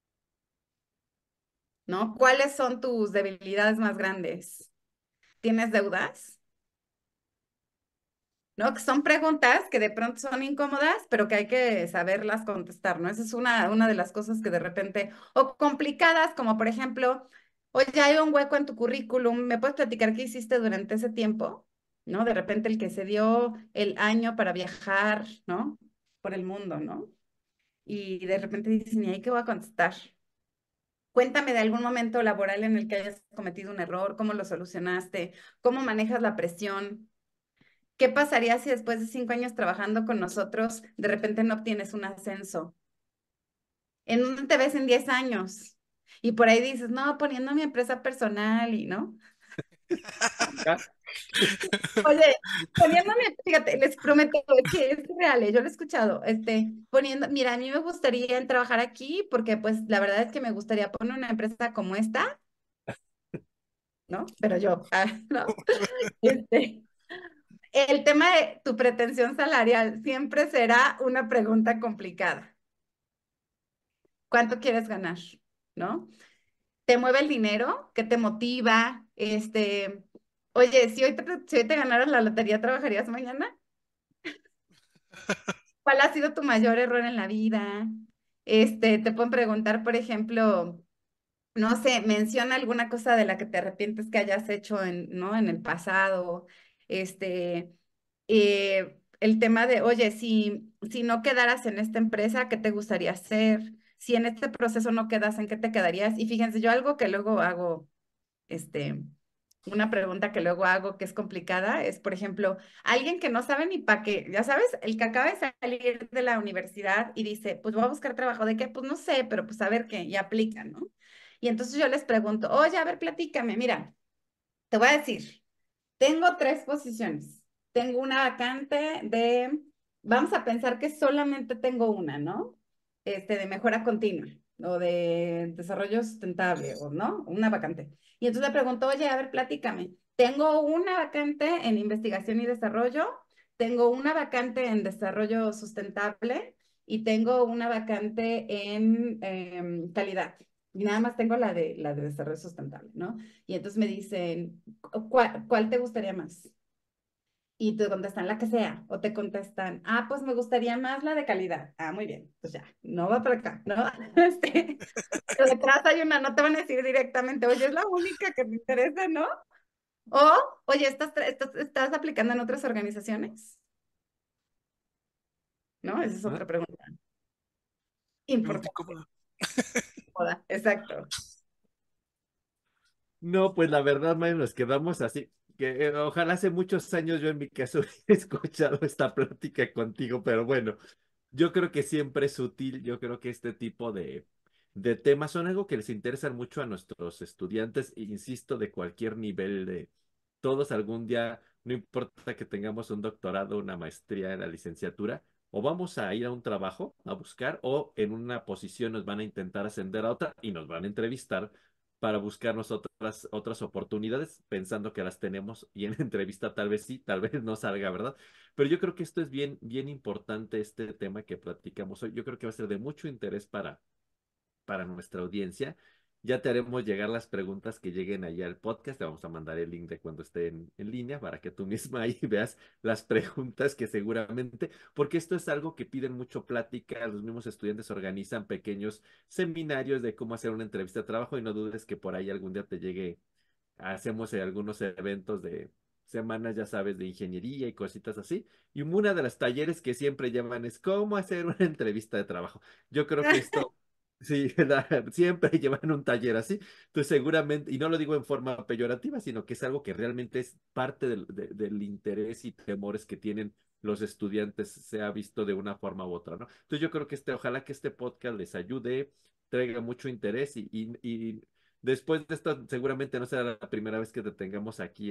¿No? ¿Cuáles son tus debilidades más grandes? ¿Tienes deudas? ¿No? Que son preguntas que de pronto son incómodas, pero que hay que saberlas contestar, ¿no? Esa es una de las cosas que de repente, o complicadas, como por ejemplo, oye, hay un hueco en tu currículum, ¿me puedes platicar qué hiciste durante ese tiempo? ¿No? De repente el que se dio el año para viajar, ¿no? Por el mundo, ¿no? Y de repente dicen, ¿y ahí qué voy a contestar? Cuéntame de algún momento laboral en el que hayas cometido un error, cómo lo solucionaste, cómo manejas la presión. ¿Qué pasaría si después de 5 años trabajando con nosotros, de repente no obtienes un ascenso? ¿En dónde te ves en 10 años? Y por ahí dices, no, poniendo mi empresa personal y no. ¿Ya? Oye, poniéndome, fíjate, les prometo que es real, yo lo he escuchado, mira, a mí me gustaría trabajar aquí porque pues la verdad es que me gustaría poner una empresa como esta, ¿no? Pero yo, ¿no? Este, el tema de tu pretensión salarial siempre será una pregunta complicada. ¿Cuánto quieres ganar? ¿No? ¿Te mueve el dinero? ¿Qué te motiva? Oye, si hoy te ganaras la lotería, ¿trabajarías mañana? ¿Cuál ha sido tu mayor error en la vida? Te pueden preguntar, por ejemplo, no sé, menciona alguna cosa de la que te arrepientes que hayas hecho ¿no? En el pasado. Este, el tema de, oye, si no quedaras en esta empresa, ¿qué te gustaría hacer? Si en este proceso no quedas, ¿en qué te quedarías? Y fíjense, yo algo que luego hago, este, una pregunta que luego hago que es complicada es, por ejemplo, alguien que no sabe ni para qué, ya sabes, el que acaba de salir de la universidad y dice, pues voy a buscar trabajo, ¿de qué? Pues no sé, pero pues a ver qué, y aplica, ¿no? Y entonces yo les pregunto, oye, a ver, platícame, mira, te voy a decir, tengo 3 posiciones. Tengo una vacante vamos a pensar que solamente tengo una, ¿no? De mejora continua o de desarrollo sustentable, o no, una vacante. Y entonces le pregunto, oye, a ver, platícame. Tengo una vacante en investigación y desarrollo, tengo una vacante en desarrollo sustentable y tengo una vacante en calidad. Y nada más tengo la de desarrollo sustentable, ¿no? Y entonces me dicen, ¿cuál te gustaría más? Y te contestan la que sea, o te contestan, pues me gustaría más la de calidad. Muy bien, pues ya, no va por acá, ¿no? Pero detrás hay una, no te van a decir directamente, oye, es la única que me interesa, ¿no? O, oye, ¿estás aplicando en otras organizaciones? ¿No? Esa es ¿Ah? otra pregunta Pregunta importante. incómoda. Exacto. No, pues la verdad, Mario, nos quedamos así. Que ojalá hace muchos años yo en mi caso he escuchado esta plática contigo, pero bueno, yo creo que siempre es útil, yo creo que este tipo de temas son algo que les interesan mucho a nuestros estudiantes, e insisto, de cualquier nivel de todos algún día, no importa que tengamos un doctorado, una maestría en la licenciatura, o vamos a ir a un trabajo a buscar, o en una posición nos van a intentar ascender a otra y nos van a entrevistar para buscarnos otras oportunidades, pensando que las tenemos y en entrevista tal vez sí, tal vez no salga, ¿verdad? Pero yo creo que esto es bien, bien importante, este tema que platicamos hoy. Yo creo que va a ser de mucho interés para nuestra audiencia. Ya te haremos llegar las preguntas que lleguen allá al podcast. Te vamos a mandar el link de cuando esté en línea para que tú misma ahí veas las preguntas que seguramente, porque esto es algo que piden mucho plática. Los mismos estudiantes organizan pequeños seminarios de cómo hacer una entrevista de trabajo y no dudes que por ahí algún día te llegue. Hacemos algunos eventos de semanas, ya sabes, de ingeniería y cositas así. Y una de las talleres que siempre llaman es cómo hacer una entrevista de trabajo. Yo creo que esto, sí, siempre llevan un taller así. Entonces seguramente, y no lo digo en forma peyorativa, sino que es algo que realmente es parte del interés y temores que tienen los estudiantes, se ha visto de una forma u otra, ¿no? Entonces yo creo que ojalá que este podcast les ayude, traiga mucho interés y después de esto, seguramente no será la primera vez que te tengamos aquí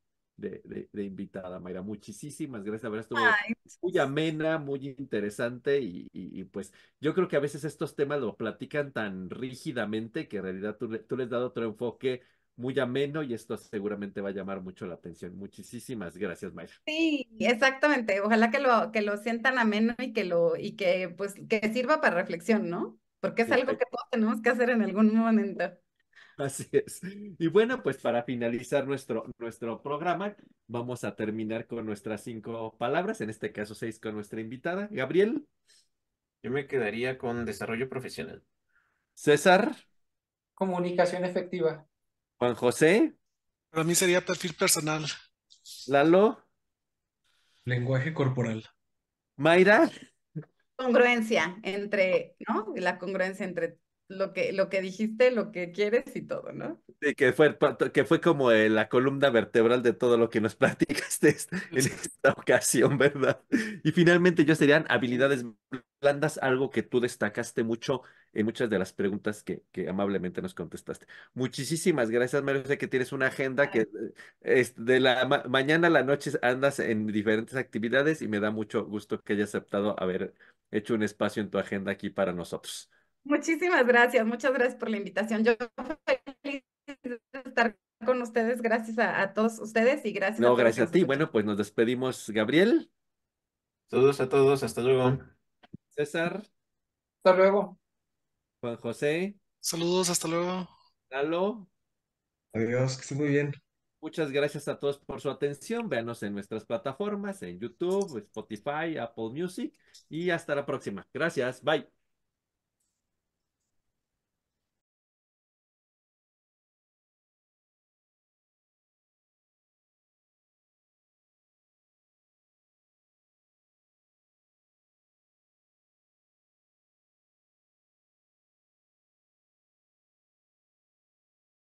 de invitada, Mayra. Muchísimas gracias. La verdad estuvo Ay, muy amena, muy interesante pues yo creo que a veces estos temas lo platican tan rígidamente que en realidad tú les has dado otro enfoque muy ameno y esto seguramente va a llamar mucho la atención. Muchísimas gracias, Mayra. sí, exactamente. Ojalá que lo sientan ameno y que pues que sirva para reflexión, ¿no? Porque es algo que todos tenemos que hacer en algún momento. Así es. Y bueno, pues para finalizar nuestro programa, vamos a terminar con nuestras 5 palabras, en este caso 6 con nuestra invitada, Gabriel, Yo me quedaría con desarrollo profesional. César, Comunicación efectiva. Juan José, Para mí sería perfil personal. Lalo, Lenguaje corporal. Mayra. Congruencia ¿no? La congruencia entre lo que dijiste, lo que quieres y todo, ¿no? Sí, que fue como la columna vertebral de todo lo que nos platicaste en esta ocasión, ¿verdad? Y finalmente yo serían habilidades blandas, algo que tú destacaste mucho en muchas de las preguntas que amablemente nos contestaste. Muchísimas gracias, Mario. Sé que tienes una agenda que de la mañana a la noche andas en diferentes actividades y me da mucho gusto que hayas aceptado haber hecho un espacio en tu agenda aquí para nosotros. Muchísimas gracias, muchas gracias por la invitación. Yo feliz de estar con ustedes, gracias a todos ustedes y gracias a No, todos los que gracias a nos ti. escuchan. Bueno, pues nos despedimos, Gabriel, Saludos a todos, hasta luego. César, Hasta luego. Juan José, Saludos, hasta luego. Lalo, Adiós, que estés muy bien. Muchas gracias a todos por su atención. Véanos en nuestras plataformas, en YouTube, Spotify, Apple Music y hasta la próxima. Gracias. Bye.